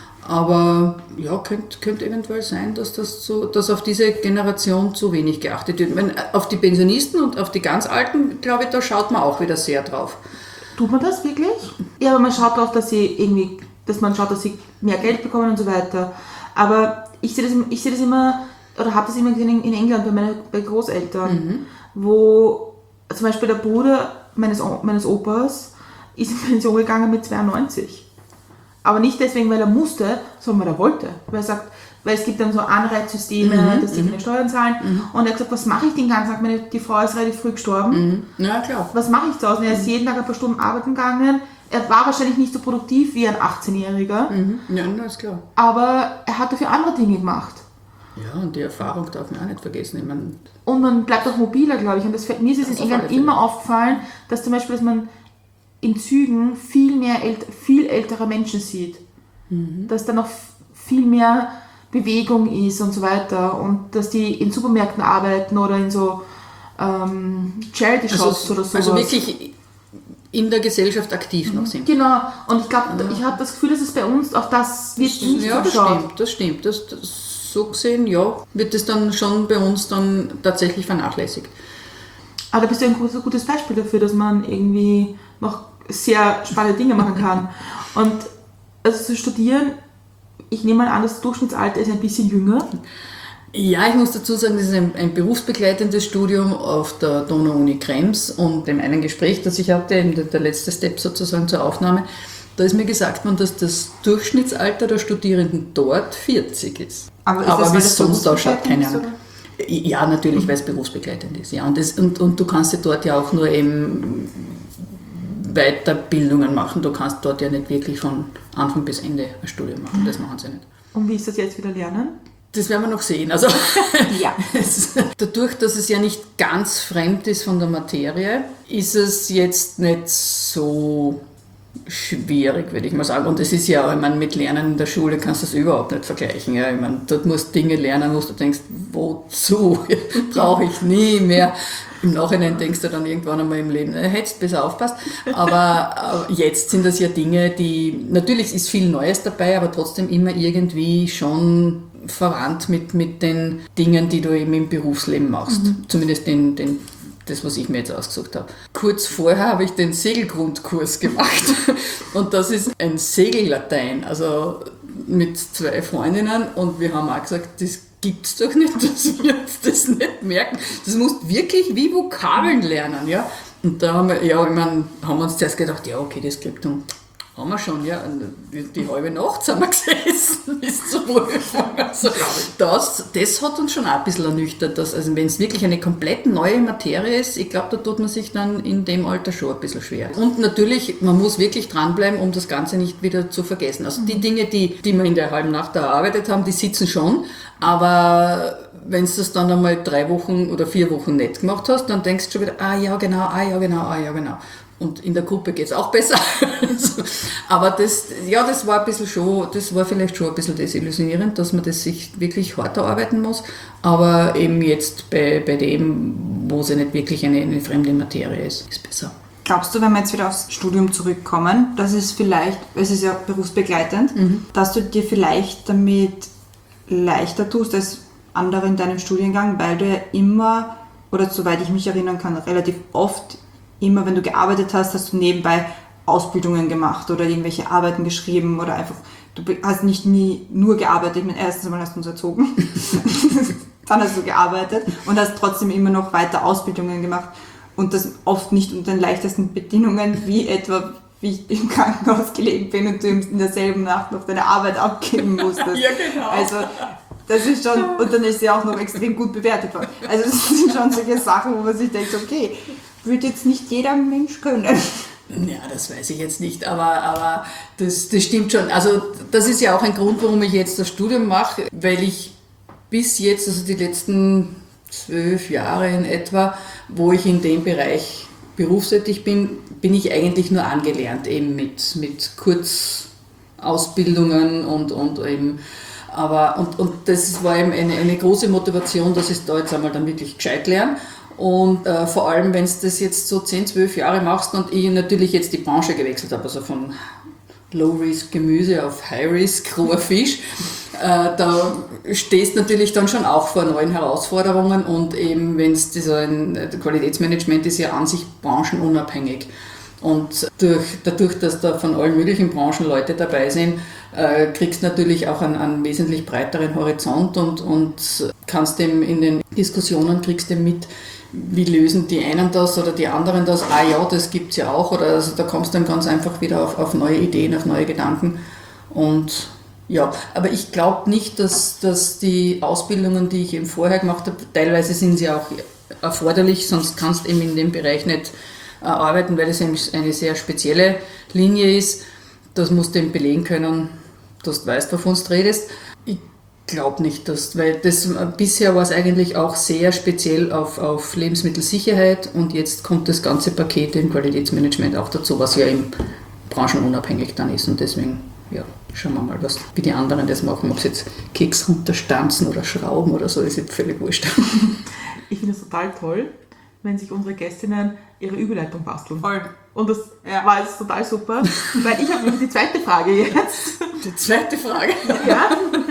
Aber ja, könnte eventuell sein, dass auf diese Generation zu wenig geachtet wird. Ich meine, auf die Pensionisten und auf die ganz Alten, glaube ich, da schaut man auch wieder sehr drauf. Tut man das wirklich? Ja, aber man schaut darauf, dass man schaut, dass sie mehr Geld bekommen und so weiter. Aber ich sehe das immer, oder habe das immer gesehen in England bei Großeltern, wo zum Beispiel der Bruder meines Opas ist in Pension gegangen mit 92. Aber nicht deswegen, weil er musste, sondern weil er wollte. Weil es gibt dann so Anreizsysteme, dass die keine Steuern zahlen. Und er hat gesagt, was mache ich den ganzen Tag? Die Frau ist relativ früh gestorben. Ja, klar. Was mache ich zu Hause? Und er ist jeden Tag ein paar Stunden arbeiten gegangen. Er war wahrscheinlich nicht so produktiv wie ein 18-Jähriger. Ja, das ist klar. Aber er hat dafür andere Dinge gemacht. Ja, und die Erfahrung darf man auch nicht vergessen. Ich meine, Und man bleibt auch mobiler, glaube ich. Und mir ist es in auf England alle Fälle. immer aufgefallen, dass zum Beispiel, dass man in Zügen viel ältere Menschen sieht. Dass da noch viel mehr Bewegung ist und so weiter. Und dass die in Supermärkten arbeiten oder in so Charity-Shops oder sowas. Also wirklich in der Gesellschaft aktiv noch sind. Genau. Und ich glaube, ich habe das Gefühl, dass es bei uns auch das wird nicht Ja, das geschaut. stimmt. So gesehen, ja, wird es dann schon bei uns dann tatsächlich vernachlässigt. Aber da bist du ein gutes Beispiel dafür, dass man irgendwie noch sehr spannende Dinge machen kann. Und also zu studieren, ich nehme mal an, das Durchschnittsalter ist ein bisschen jünger. Ja, ich muss dazu sagen, das ist ein berufsbegleitendes Studium auf der Donau-Uni Krems und in einem Gespräch, das ich hatte, der letzte Step sozusagen zur Aufnahme, da ist mir gesagt worden, dass das Durchschnittsalter der Studierenden dort 40 ist. Aber ist das, Aber weil wie das es sonst ausschaut, berufsbegleitend keine Ahnung. Ja, natürlich, weil es berufsbegleitend ist. Ja. Und du kannst ja dort ja auch nur eben Weiterbildungen machen. Du kannst dort ja nicht wirklich von Anfang bis Ende ein Studium machen. Das machen sie nicht. Und wie ist das jetzt wieder lernen? Das werden wir noch sehen. Also Ja. dadurch, dass es ja nicht ganz fremd ist von der Materie, ist es jetzt nicht so schwierig, würde ich mal sagen. Und es ist ja auch, ich meine, mit Lernen in der Schule kannst du das überhaupt nicht vergleichen. Ja? Ich meine, dort musst du Dinge lernen, wo du denkst, wozu? Brauche ich nie mehr. Im Nachhinein denkst du dann irgendwann einmal im Leben, hättest besser aufpasst. Aber jetzt sind das ja Dinge, die, natürlich ist viel Neues dabei, aber trotzdem immer irgendwie schon verwandt mit den Dingen, die du eben im Berufsleben machst. Zumindest das, was ich mir jetzt ausgesucht habe. Kurz vorher habe ich den Segelgrundkurs gemacht und das ist ein Segellatein, also mit 2 Freundinnen und wir haben auch gesagt, das gibt's doch nicht, dass wir uns das nicht merken. Das musst wirklich wie Vokabeln lernen, ja. Und da haben wir, haben wir uns zuerst gedacht, ja okay, das kriegt dann. Haben wir schon, ja. Die halbe Nacht sind wir gesessen bis zur Prüfung. Also das hat uns schon auch ein bisschen ernüchtert. Also wenn es wirklich eine komplett neue Materie ist, ich glaube, da tut man sich dann in dem Alter schon ein bisschen schwer. Und natürlich, man muss wirklich dranbleiben, um das Ganze nicht wieder zu vergessen. Also die Dinge, die wir in der halben Nacht erarbeitet haben, die sitzen schon. Aber wenn du das dann einmal 3 Wochen oder 4 Wochen nicht gemacht hast, dann denkst du schon wieder, ah ja genau. Und in der Gruppe geht es auch besser. Aber das war ein bisschen schon, das war vielleicht schon ein bisschen desillusionierend, dass man das sich wirklich hart erarbeiten muss. Aber eben jetzt bei dem, wo es ja nicht wirklich eine fremde Materie ist besser. Glaubst du, wenn wir jetzt wieder aufs Studium zurückkommen, dass es vielleicht, es ist ja berufsbegleitend, dass du dir vielleicht damit leichter tust als andere in deinem Studiengang, weil du ja immer, oder soweit ich mich erinnern kann, relativ oft immer, wenn du gearbeitet hast, hast du nebenbei Ausbildungen gemacht oder irgendwelche Arbeiten geschrieben oder einfach, du hast nicht nie nur gearbeitet. Ich meine, erstens einmal hast du uns erzogen, dann hast du gearbeitet und hast trotzdem immer noch weiter Ausbildungen gemacht und das oft nicht unter den leichtesten Bedingungen, wie etwa, wie ich im Krankenhaus gelegen bin und du in derselben Nacht noch deine Arbeit abgeben musstest. Ja, genau. Also, das ist schon, und dann ist sie auch noch extrem gut bewertet worden. Also das sind schon solche Sachen, wo man sich denkt, okay, würde jetzt nicht jeder Mensch können. Ja, das weiß ich jetzt nicht, aber das stimmt schon. Also das ist ja auch ein Grund, warum ich jetzt das Studium mache, weil ich bis jetzt, also die letzten 12 Jahre in etwa, wo ich in dem Bereich berufstätig bin, bin ich eigentlich nur angelernt, eben mit Kurzausbildungen und eben. Und das war eben eine große Motivation, dass ich da jetzt einmal dann wirklich gescheit lerne. Und vor allem, wenn du das jetzt so 10, 12 Jahre machst und ich natürlich jetzt die Branche gewechselt habe, also von Low-Risk-Gemüse auf High-Risk, roher Fisch, da stehst du natürlich dann schon auch vor neuen Herausforderungen und eben, wenn es Qualitätsmanagement ist ja an sich branchenunabhängig. Und dadurch, dass da von allen möglichen Branchen Leute dabei sind, kriegst du natürlich auch einen wesentlich breiteren Horizont und kannst dem in den Diskussionen kriegst dem mit, wie lösen die einen das oder die anderen das, ja, das gibt es ja auch, oder also da kommst du dann ganz einfach wieder auf neue Ideen, auf neue Gedanken. Und ja, aber ich glaube nicht, dass die Ausbildungen, die ich eben vorher gemacht habe, teilweise sind sie auch erforderlich, sonst kannst du eben in dem Bereich nicht arbeiten, weil es eine sehr spezielle Linie ist. Das musst du eben belegen können, dass du weißt, wovon du redest. Ich glaube nicht, weil bisher war es eigentlich auch sehr speziell auf Lebensmittelsicherheit und jetzt kommt das ganze Paket im Qualitätsmanagement auch dazu, was ja eben branchenunabhängig dann ist und deswegen, ja, schauen wir mal, wie die anderen das machen, ob sie jetzt Keks runterstanzen oder schrauben oder so, ist jetzt völlig wurscht. Ich finde es total toll, wenn sich unsere Gästinnen ihre Überleitung basteln. Voll. Und das war jetzt total super, weil ich habe die zweite Frage jetzt. Die zweite Frage? Ja.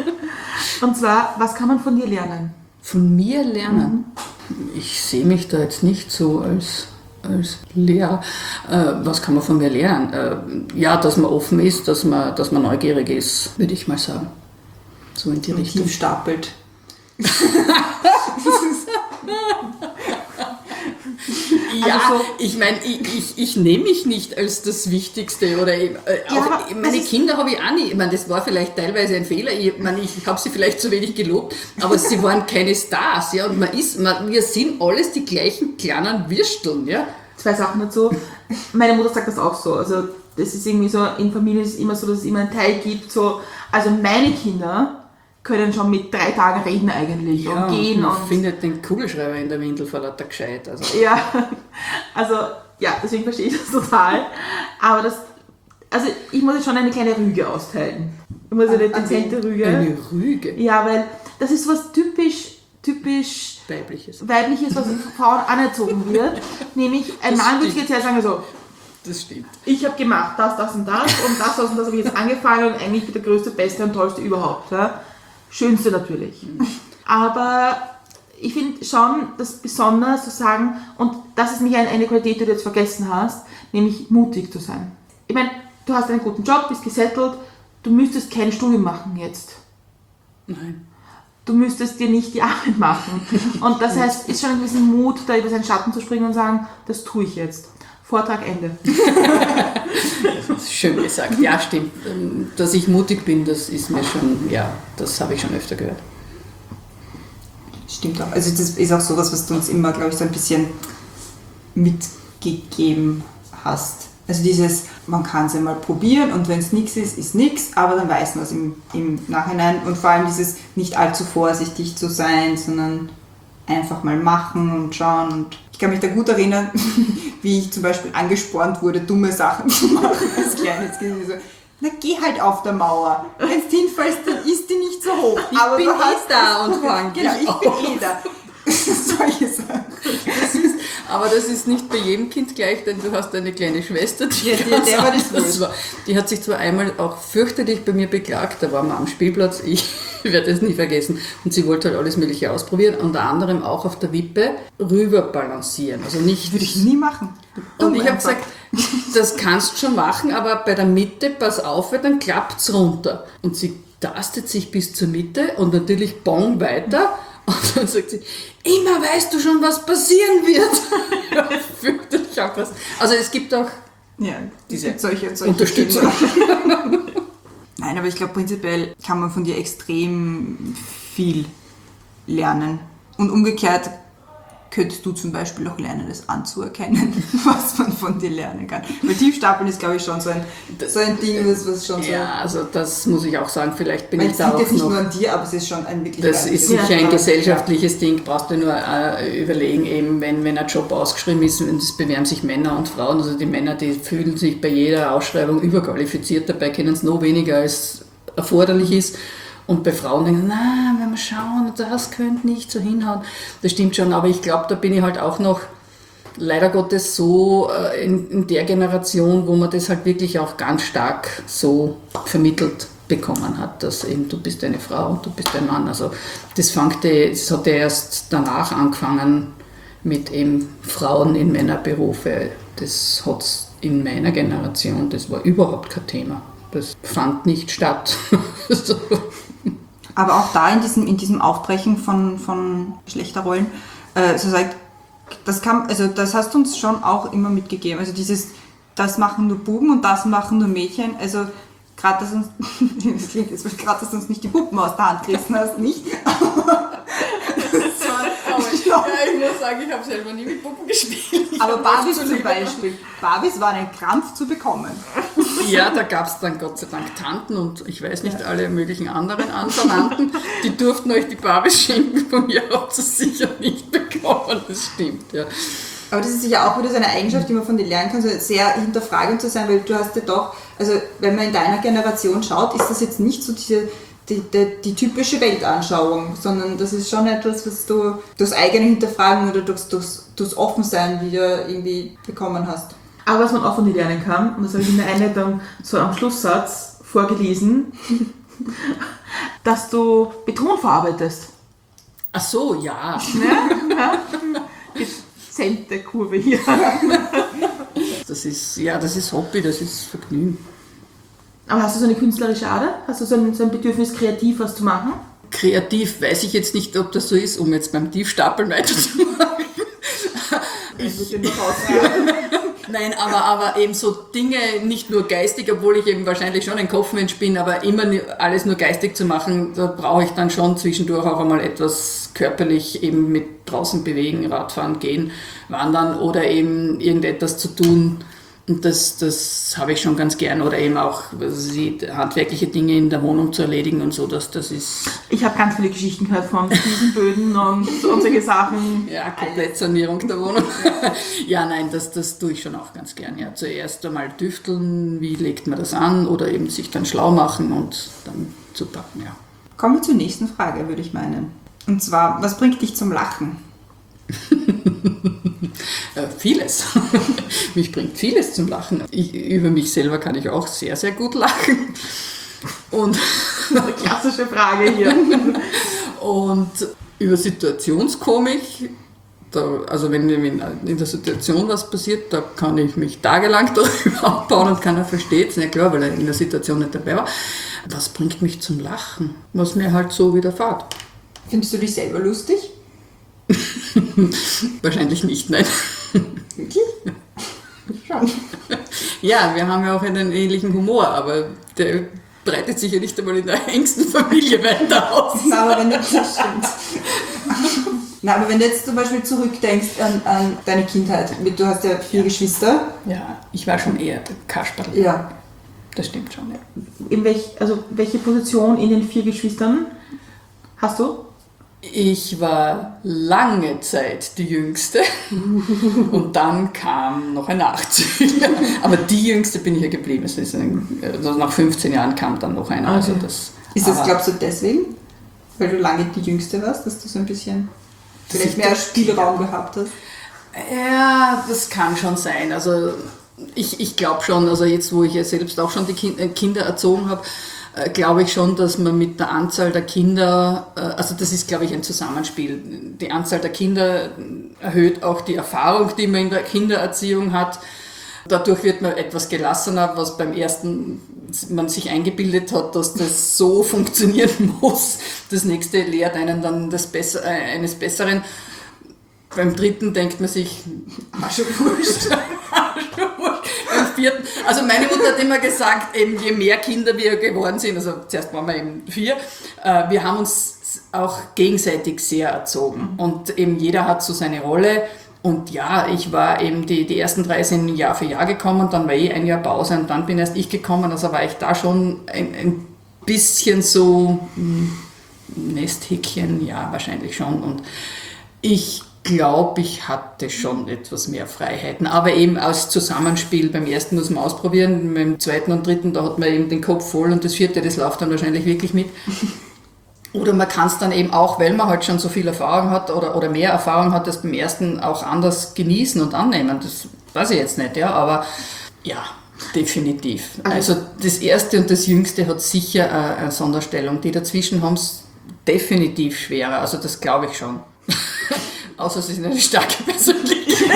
Und zwar, was kann man von dir lernen? Von mir lernen? Ich sehe mich da jetzt nicht so als Lehrer. Was kann man von mir lernen? Ja, dass man offen ist, dass man neugierig ist, würde ich mal sagen. So in die Richtung. Tief stapelt. Ja, Also so, ich meine, ich nehme mich nicht als das Wichtigste oder auch meine Kinder habe ich auch nicht. Ich meine, das war vielleicht teilweise ein Fehler. Ich habe sie vielleicht zu wenig gelobt, aber sie waren keine Stars, ja. Und wir sind alles die gleichen kleinen Würsteln, ja. 2 Sachen dazu. Meine Mutter sagt das auch so. Also das ist irgendwie so, in Familien ist es immer so, dass es immer einen Teil gibt. So, also meine Kinder können schon mit 3 Tagen reden eigentlich und gehen. Man und findet den Kugelschreiber in der Windel vor lauter gescheit. Also. Ja, deswegen verstehe ich das total. Aber ich muss jetzt schon eine kleine Rüge austeilen. Ich muss eine dezente Rüge. Eine Rüge? Ja, weil das ist was typisch Weibliches, was von Frauen anerzogen wird. Nämlich, ein Mann würde jetzt ja sagen so, das stimmt. ich habe gemacht das und das habe ich jetzt angefangen und eigentlich bin der größte, beste und tollste überhaupt. Ja? Schönste natürlich. Aber ich finde schon, das besonders zu sagen, und das ist nicht eine Qualität, die du jetzt vergessen hast, nämlich mutig zu sein. Ich meine, du hast einen guten Job, bist gesettelt, du müsstest kein Studium machen jetzt. Nein. Du müsstest dir nicht die Arbeit machen. Und das heißt, ist schon ein gewisser Mut, da über seinen Schatten zu springen und sagen, das tue ich jetzt. Vortrag Ende. Schön gesagt. Ja, stimmt. Dass ich mutig bin, das ist mir schon, ja, das habe ich schon öfter gehört. Stimmt auch. Also das ist auch sowas, was du uns immer, glaube ich, so ein bisschen mitgegeben hast. Also dieses, man kann es einmal probieren und wenn es nichts ist, ist nichts, aber dann weiß man es im Nachhinein. Und vor allem dieses nicht allzu vorsichtig zu sein, sondern einfach mal machen und schauen. Und ich kann mich da gut erinnern, wie ich zum Beispiel angespornt wurde, dumme Sachen zu machen als kleines Kind. So, na geh halt auf der Mauer. Wenn du hinfällst, dann ist die nicht so hoch. Ich bin da und fang genau, ich bin da. Solche Sachen. Aber das ist nicht bei jedem Kind gleich, denn du hast eine kleine Schwester, die der war das war. Die hat sich zwar einmal auch fürchterlich bei mir beklagt, da waren wir am Spielplatz, ich werde es nie vergessen, und sie wollte halt alles Mögliche ausprobieren, unter anderem auch auf der Wippe rüber balancieren. Also nicht, würde ich nie machen. Und ich habe gesagt, das kannst du schon machen, aber bei der Mitte, pass auf, weil dann klappt es runter. Und sie tastet sich bis zur Mitte und natürlich bong weiter. Und dann sagt sie, immer weißt du schon, was passieren wird. Fürchterlich auch was. Also es gibt auch diese solche Unterstützung. Nein, aber ich glaube, prinzipiell kann man von dir extrem viel lernen. Und umgekehrt könntest du zum Beispiel auch lernen, das anzuerkennen, was man von dir lernen kann? Weil Tiefstapeln ist, glaube ich, schon so ein Ding, was schon so... Ja, also das muss ich auch sagen, vielleicht bin Man ich da sieht auch jetzt nicht noch... nur an dir, aber es ist schon ein wirklich... Das ist sicher ein gesellschaftliches Ding, brauchst du nur überlegen, eben wenn ein Job ausgeschrieben ist, und es bewerben sich Männer und Frauen, also die Männer, die fühlen sich bei jeder Ausschreibung überqualifiziert, dabei kennen es noch weniger als erforderlich ist. Und bei Frauen denken, na, wenn wir schauen, das könnte nicht so hinhauen. Das stimmt schon, aber ich glaube, da bin ich halt auch noch leider Gottes so in der Generation, wo man das halt wirklich auch ganz stark so vermittelt bekommen hat, dass eben du bist eine Frau und du bist ein Mann. Also das hat ja erst danach angefangen mit eben Frauen in Männerberufe. Das hat es in meiner Generation, das war überhaupt kein Thema. Das fand nicht statt. So. Aber auch da in diesem Aufbrechen von Geschlechterrollen, so sagt, das hast du uns schon auch immer mitgegeben. Also das machen nur Buben und das machen nur Mädchen. Also gerade, dass du uns nicht die Puppen aus der Hand gerissen hast, nicht? Ja, ich muss sagen, ich habe selber nie mit Puppen gespielt. Aber Barbies zum Beispiel. Barbies waren ein Krampf zu bekommen. Ja, da gab es dann Gott sei Dank Tanten und ich weiß nicht, alle möglichen anderen Anverwandten, die durften euch die Barbies schenken, von mir habt ihr sicher nicht bekommen, das stimmt, ja. Aber das ist sicher auch wieder so eine Eigenschaft, die man von dir lernen kann, so sehr hinterfragend zu sein, weil du hast ja doch, also wenn man in deiner Generation schaut, ist das jetzt nicht so die typische Weltanschauung, sondern das ist schon etwas, was du durchs eigene Hinterfragen oder durchs Offensein wieder irgendwie bekommen hast. Aber was man auch von dir lernen kann, und das habe ich in der Einleitung so am Schlusssatz vorgelesen, dass du Beton verarbeitest. Ach so, ja. Ja? Dezente Kurve hier. Das ist Hobby, das ist Vergnügen. Aber hast du so eine künstlerische Ader? Hast du so ein Bedürfnis, kreativ was zu machen? Kreativ weiß ich jetzt nicht, ob das so ist, um jetzt beim Tiefstapeln weiterzumachen. Nein, aber eben so Dinge, nicht nur geistig, obwohl ich eben wahrscheinlich schon ein Kopfmensch bin, aber immer alles nur geistig zu machen, da brauche ich dann schon zwischendurch auch einmal etwas körperlich, eben mit draußen bewegen, Radfahren, gehen, wandern oder eben irgendetwas zu tun. Und das habe ich schon ganz gern. Oder eben auch handwerkliche Dinge in der Wohnung zu erledigen und so. Das ist... Ich habe ganz viele Geschichten gehört von Fliesenböden und solche Sachen. Ja, Komplettsanierung der Wohnung. Ja, nein, das tue ich schon auch ganz gern. Ja, zuerst einmal tüfteln, wie legt man das an oder eben sich dann schlau machen und dann zu packen, ja. Kommen wir zur nächsten Frage, würde ich meinen. Und zwar, was bringt dich zum Lachen? Vieles. Mich bringt vieles zum Lachen. Über mich selber kann ich auch sehr, sehr gut lachen. Und eine klassische Frage hier. Und über Situationskomik, also wenn in der Situation was passiert, da kann ich mich tagelang darüber abbauen und keiner versteht es. Ja klar, weil er in der Situation nicht dabei war. Was bringt mich zum Lachen? Was mir halt so widerfährt. Findest du dich selber lustig? Wahrscheinlich nicht, nein. Wirklich? Schon. Ja, wir haben ja auch einen ähnlichen Humor, aber der breitet sich ja nicht einmal in der engsten Familie weiter aus. Na, aber wenn du, das stimmt. Na, aber wenn du jetzt zum Beispiel zurückdenkst an deine Kindheit, du hast ja 4 Geschwister. Ja, ich war schon eher der Kasperl. Ja. Das stimmt schon, ja. Welche Position in den 4 Geschwistern hast du? Ich war lange Zeit die Jüngste und dann kam noch ein Nachzügler. Aber die Jüngste bin ich ja geblieben. Also nach 15 Jahren kam dann noch einer. Okay. Also Ist das, glaubst du, deswegen? Weil du lange die Jüngste warst, dass du so ein bisschen vielleicht mehr Spielraum gehabt hast? Ja, das kann schon sein. Also ich glaube schon, also jetzt, wo ich ja selbst auch schon die Kinder erzogen habe, glaube ich schon, dass man mit der Anzahl der Kinder, also das ist, glaube ich, ein Zusammenspiel. Die Anzahl der Kinder erhöht auch die Erfahrung, die man in der Kindererziehung hat. Dadurch wird man etwas gelassener, was beim ersten man sich eingebildet hat, dass das so funktionieren muss. Das nächste lehrt einen dann eines Besseren. Beim dritten denkt man sich, schon wurscht. Beim 4. Also meine Mutter hat immer gesagt, eben je mehr Kinder wir geworden sind, also zuerst waren wir eben 4, wir haben uns auch gegenseitig sehr erzogen. Und eben jeder hat so seine Rolle. Und ja, ich war eben, die ersten 3 sind Jahr für Jahr gekommen, dann war ein Jahr Pause und dann bin erst ich gekommen. Also war ich da schon ein bisschen so Nesthäkchen, ja, wahrscheinlich schon. Und ich glaube, ich hatte schon etwas mehr Freiheiten, aber eben aus Zusammenspiel. Beim ersten muss man ausprobieren, beim zweiten und dritten, da hat man eben den Kopf voll und das vierte, das läuft dann wahrscheinlich wirklich mit. Oder man kann es dann eben auch, weil man halt schon so viel Erfahrung hat oder mehr Erfahrung hat, das beim ersten auch anders genießen und annehmen. Das weiß ich jetzt nicht, ja, aber ja, definitiv. Also das erste und das jüngste hat sicher eine Sonderstellung. Die dazwischen haben es definitiv schwerer, also das glaube ich schon. Außer sie sind eine starke Persönlichkeit.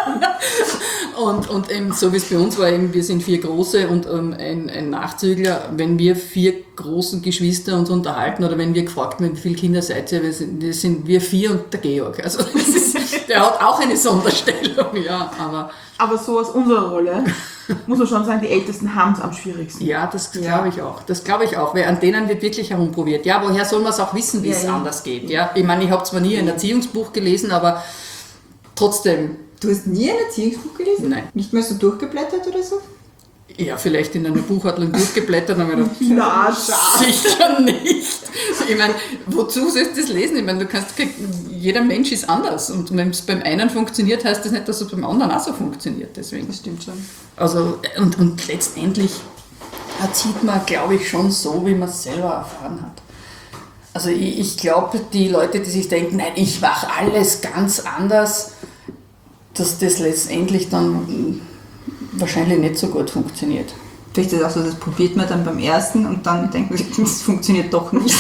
Und eben so wie es bei uns war, eben, wir sind 4 Große und ein Nachzügler. Wenn wir 4 großen Geschwister uns unterhalten oder wenn wir gefragt werden, wie viele Kinder seid ihr, sind wir 4 und der Georg. Also der hat auch eine Sonderstellung, ja. Aber so aus unserer Rolle muss man schon sagen, die Ältesten haben es am schwierigsten. Ja, das glaube ich auch. Das glaube ich auch, weil an denen wird wirklich herumprobiert. Ja, woher soll man es auch wissen, wie es anders geht? Ja? Ich meine, ich habe zwar nie ein Erziehungsbuch gelesen, aber trotzdem. Du hast nie ein Erziehungsbuch gelesen? Nein. Nicht mehr so durchgeblättert oder so? Ja, vielleicht in einer Buchhandlung durchgeblättert, aber Na, sicher nicht. Ich meine, wozu sollst du das lesen? Ich meine, jeder Mensch ist anders und wenn es beim einen funktioniert, heißt das nicht, dass es beim anderen auch so funktioniert. Deswegen. Das stimmt schon. Also, und letztendlich erzieht man, glaube ich, schon so, wie man es selber erfahren hat. Also ich glaube, die Leute, die sich denken, nein, ich mache alles ganz anders, dass das letztendlich dann wahrscheinlich nicht so gut funktioniert. Vielleicht ist es auch so, das probiert man dann beim ersten und dann denkt man sich, das funktioniert doch nicht.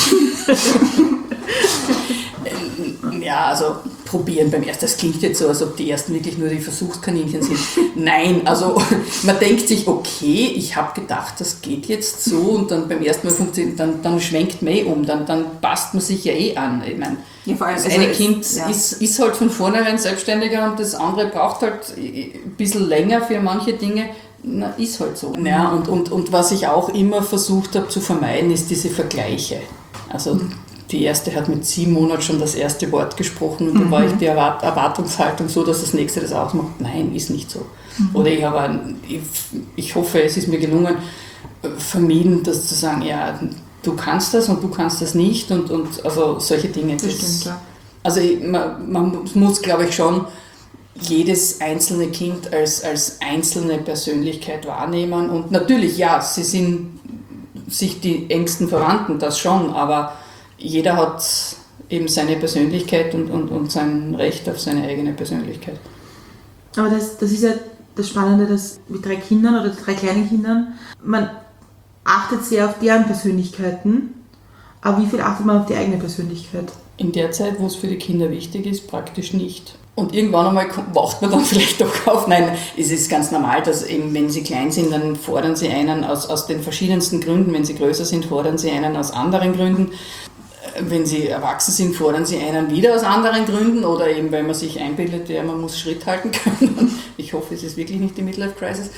Ja, also probieren beim ersten, das klingt jetzt so, als ob die ersten wirklich nur die Versuchskaninchen sind. Nein, also man denkt sich, okay, ich habe gedacht, das geht jetzt so und dann beim ersten Mal funktioniert, dann schwenkt man um, dann passt man sich ja an. Ich meine, Ja, vor allem, das also eine es- Kind ja. ist halt von vornherein selbstständiger und das andere braucht halt ein bisschen länger für manche Dinge. Na, ist halt so. Ja, und was ich auch immer versucht habe zu vermeiden, ist diese Vergleiche. Also die erste hat mit 7 Monaten schon das erste Wort gesprochen und da war ich die Erwartungshaltung so, dass das nächste das ausmacht. Nein, ist nicht so. Oder ich hoffe, es ist mir gelungen, vermieden, das zu sagen, ja, du kannst das und du kannst das nicht und also solche Dinge. Das stimmt, ja. Also man muss, glaube ich, schon jedes einzelne Kind als einzelne Persönlichkeit wahrnehmen und natürlich, ja, sie sind sich die engsten Verwandten, das schon, aber jeder hat eben seine Persönlichkeit und sein Recht auf seine eigene Persönlichkeit. Aber das ist ja das Spannende, dass mit 3 Kindern oder 3 kleinen Kindern, man achtet sehr auf deren Persönlichkeiten, aber wie viel achtet man auf die eigene Persönlichkeit? In der Zeit, wo es für die Kinder wichtig ist, praktisch nicht. Und irgendwann einmal wacht man dann vielleicht doch auf. Nein, es ist ganz normal, dass eben, wenn sie klein sind, dann fordern sie einen aus den verschiedensten Gründen. Wenn sie größer sind, fordern sie einen aus anderen Gründen. Wenn sie erwachsen sind, fordern sie einen wieder aus anderen Gründen oder eben, weil man sich einbildet, ja, man muss Schritt halten können. Ich hoffe, es ist wirklich nicht die Midlife-Crisis.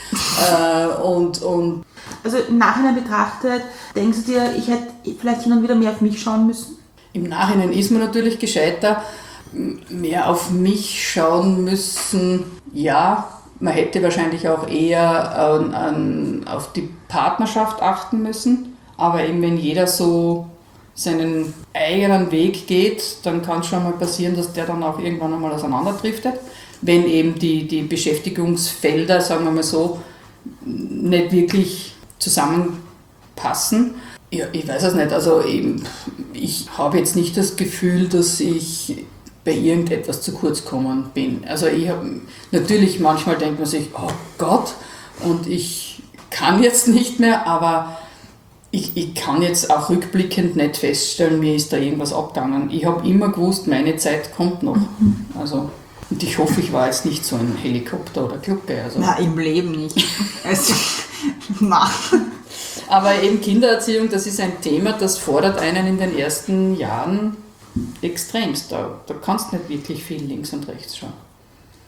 Also im Nachhinein betrachtet, denkst du dir, ich hätte vielleicht hin und wieder mehr auf mich schauen müssen? Im Nachhinein ist man natürlich gescheiter, mehr auf mich schauen müssen. Ja, man hätte wahrscheinlich auch eher auf die Partnerschaft achten müssen. Aber eben wenn jeder so seinen eigenen Weg geht, dann kann es schon mal passieren, dass der dann auch irgendwann einmal auseinanderdriftet. Wenn eben die Beschäftigungsfelder, sagen wir mal so, nicht wirklich zusammenpassen. Ja, ich weiß es nicht. Also eben, ich habe jetzt nicht das Gefühl, dass ich bei irgendetwas zu kurz gekommen bin. Also ich habe natürlich manchmal denkt man sich, oh Gott, und ich kann jetzt nicht mehr, aber ich kann jetzt auch rückblickend nicht feststellen, mir ist da irgendwas abgegangen. Ich habe immer gewusst, meine Zeit kommt noch. Also, und ich hoffe, ich war jetzt nicht so ein Helikopter oder Glocke. Also. Na, im Leben nicht. Also, na. Aber eben Kindererziehung, das ist ein Thema, das fordert einen in den ersten Jahren extremst. Da kannst du nicht wirklich viel links und rechts schauen.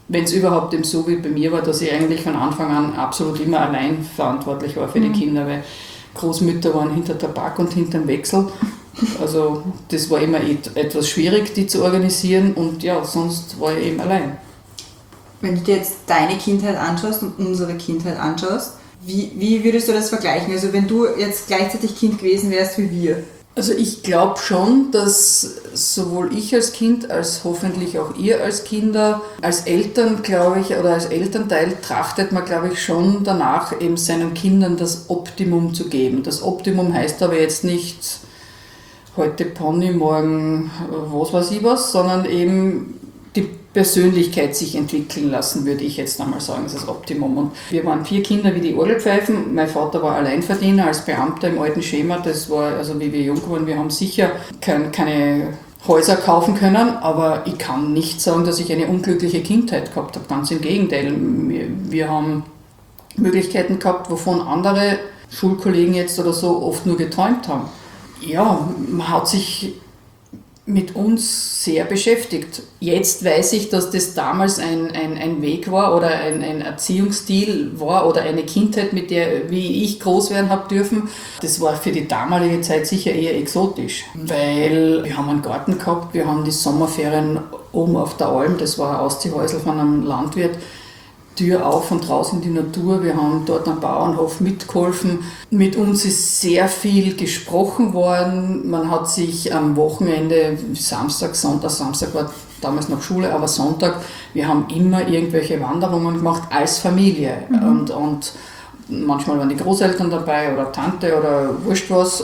Wenn es überhaupt eben so wie bei mir war, dass ich eigentlich von Anfang an absolut immer allein verantwortlich war für die Kinder, weil Großmütter waren hinter der Back und hinter dem Wechsel. Also das war immer etwas schwierig, die zu organisieren und ja, sonst war ich eben allein. Wenn du dir jetzt deine Kindheit anschaust und unsere Kindheit anschaust, wie würdest du das vergleichen? Also wenn du jetzt gleichzeitig Kind gewesen wärst wie wir. Also ich glaube schon, dass sowohl ich als Kind als hoffentlich auch ihr als Kinder, als Eltern, glaube ich, oder als Elternteil trachtet man, glaube ich, schon danach, eben seinen Kindern das Optimum zu geben. Das Optimum heißt aber jetzt nicht heute Pony, morgen was weiß ich was, sondern eben die Persönlichkeit sich entwickeln lassen, würde ich jetzt einmal sagen, das ist das Optimum. Und wir waren 4 Kinder wie die Orgelpfeifen. Mein Vater war Alleinverdiener als Beamter im alten Schema. Das war, also wie wir jung waren, wir haben sicher keine Häuser kaufen können, aber ich kann nicht sagen, dass ich eine unglückliche Kindheit gehabt habe. Ganz im Gegenteil. Wir haben Möglichkeiten gehabt, wovon andere Schulkollegen jetzt oder so oft nur geträumt haben. Ja, man hat sich mit uns sehr beschäftigt. Jetzt weiß ich, dass das damals ein Weg war oder ein Erziehungsstil war oder eine Kindheit, mit der, wie ich groß werden habe dürfen. Das war für die damalige Zeit sicher eher exotisch, weil wir haben einen Garten gehabt, wir haben die Sommerferien oben auf der Alm, das war ein Ausziehhäusl von einem Landwirt, Tür auf und draußen in die Natur. Wir haben dort am Bauernhof mitgeholfen. Mit uns ist sehr viel gesprochen worden. Man hat sich am Wochenende, Samstag war damals noch Schule, aber Sonntag, wir haben immer irgendwelche Wanderungen gemacht als Familie. Und manchmal waren die Großeltern dabei oder Tante oder wurscht was.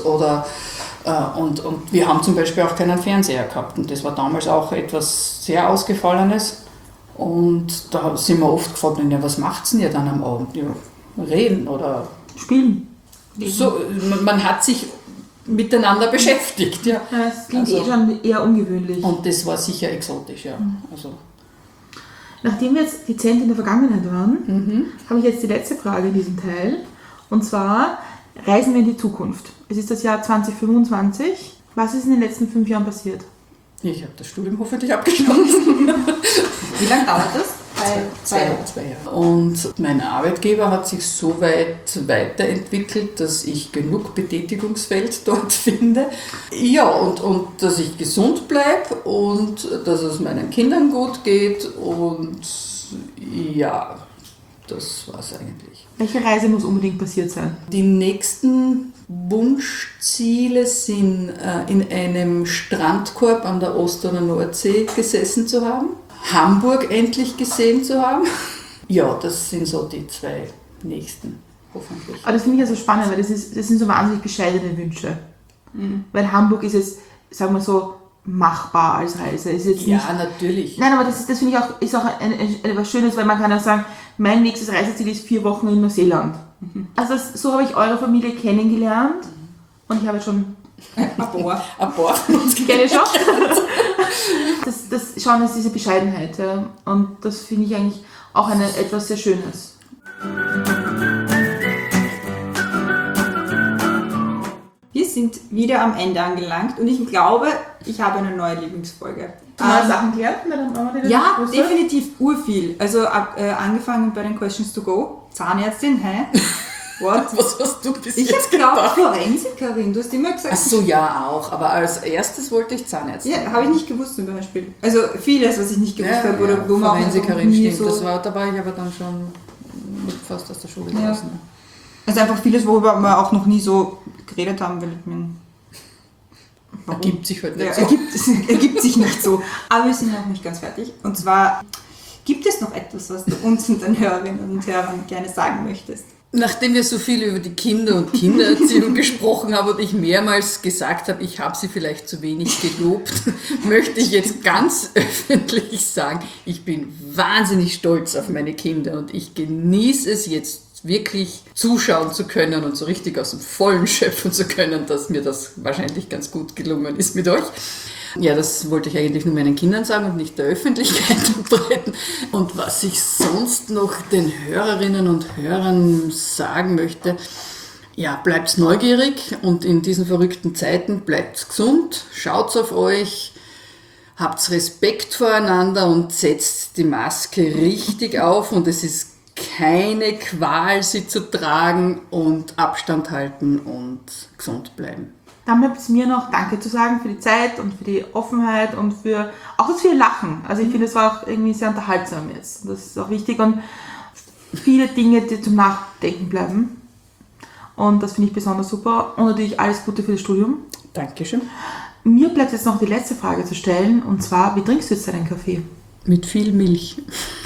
Und wir haben zum Beispiel auch keinen Fernseher gehabt. Und das war damals auch etwas sehr Ausgefallenes. Und da sind wir oft gefragt, ja, was macht ihr dann am Abend? Ja, reden oder Spielen. So, man hat sich miteinander beschäftigt. Ja. Das klingt schon eher ungewöhnlich. Und das war sicher exotisch, ja. Also. Nachdem wir jetzt dezent in der Vergangenheit waren, habe ich jetzt die letzte Frage in diesem Teil. Und zwar, reisen wir in die Zukunft. Es ist das Jahr 2025. Was ist in den letzten 5 Jahren passiert? Ich habe das Studium hoffentlich abgeschlossen. Wie lange dauert das? 2 Jahre. Und mein Arbeitgeber hat sich so weit weiterentwickelt, dass ich genug Betätigungsfeld dort finde. Ja, und dass ich gesund bleibe und dass es meinen Kindern gut geht. Und ja, das war's eigentlich. Welche Reise muss unbedingt passiert sein? Die nächsten Wunschziele sind, in einem Strandkorb an der Ost- oder Nordsee gesessen zu haben, Hamburg endlich gesehen zu haben. Ja, das sind so die 2 nächsten, hoffentlich. Aber das finde ich ja so spannend, weil das sind so wahnsinnig bescheidene Wünsche. Weil Hamburg ist jetzt, sagen wir so, machbar als Reise. Ist jetzt nicht, natürlich. Nein, aber das finde ich auch, ist auch etwas Schönes, weil man kann ja sagen, mein nächstes Reiseziel ist 4 Wochen in Neuseeland. Also so habe ich eure Familie kennengelernt und ich habe schon Ein paar. Ein paar von uns gerne schon. Das Schauen ist diese Bescheidenheit, ja. Und das finde ich eigentlich auch etwas sehr Schönes. Wir sind wieder am Ende angelangt und ich glaube, ich habe eine neue Lieblingsfolge. Neue Sachen klärt? Ja, definitiv urviel. Also angefangen bei den Questions to go. Zahnärztin, hä? What? Was hast du bis Ich jetzt habe geglaubt, gedacht? Forensikerin. Du hast immer gesagt... Ach so, ja auch. Aber als erstes wollte ich Zahnärztin. Ja, habe ich nicht gewusst zum Beispiel. Also vieles, was ich nicht gewusst habe. Oder wo man auch Forensikerin, nie stimmt. so... Da war ich aber dann schon fast aus der Schule Ja. draußen. Also einfach vieles, worüber wir auch noch nie so geredet haben, weil ich meine... Warum? Ergibt sich halt nicht Ja, so. ergibt sich nicht so. Aber wir sind noch nicht ganz fertig. Und zwar, gibt es noch etwas, was du uns und den Hörerinnen und Hörern gerne sagen möchtest? Nachdem wir so viel über die Kinder und Kindererziehung gesprochen haben und ich mehrmals gesagt habe, ich habe sie vielleicht zu wenig gelobt, möchte ich jetzt ganz öffentlich sagen, ich bin wahnsinnig stolz auf meine Kinder und ich genieße es jetzt wirklich zuschauen zu können und so richtig aus dem Vollen schöpfen zu können, dass mir das wahrscheinlich ganz gut gelungen ist mit euch. Ja, das wollte ich eigentlich nur meinen Kindern sagen und nicht der Öffentlichkeit verbreiten. Und was ich sonst noch den Hörerinnen und Hörern sagen möchte, ja, bleibt neugierig und in diesen verrückten Zeiten bleibt gesund, schaut auf euch, habt Respekt voreinander und setzt die Maske richtig auf und es ist keine Qual, sie zu tragen und Abstand halten und gesund bleiben. Dann bleibt es mir noch Danke zu sagen für die Zeit und für die Offenheit und für auch das viele Lachen. Also ich finde, es war auch irgendwie sehr unterhaltsam jetzt. Das ist auch wichtig und viele Dinge, die zum Nachdenken bleiben. Und das finde ich besonders super. Und natürlich alles Gute für das Studium. Dankeschön. Mir bleibt jetzt noch die letzte Frage zu stellen und zwar, wie trinkst du jetzt deinen Kaffee? Mit viel Milch.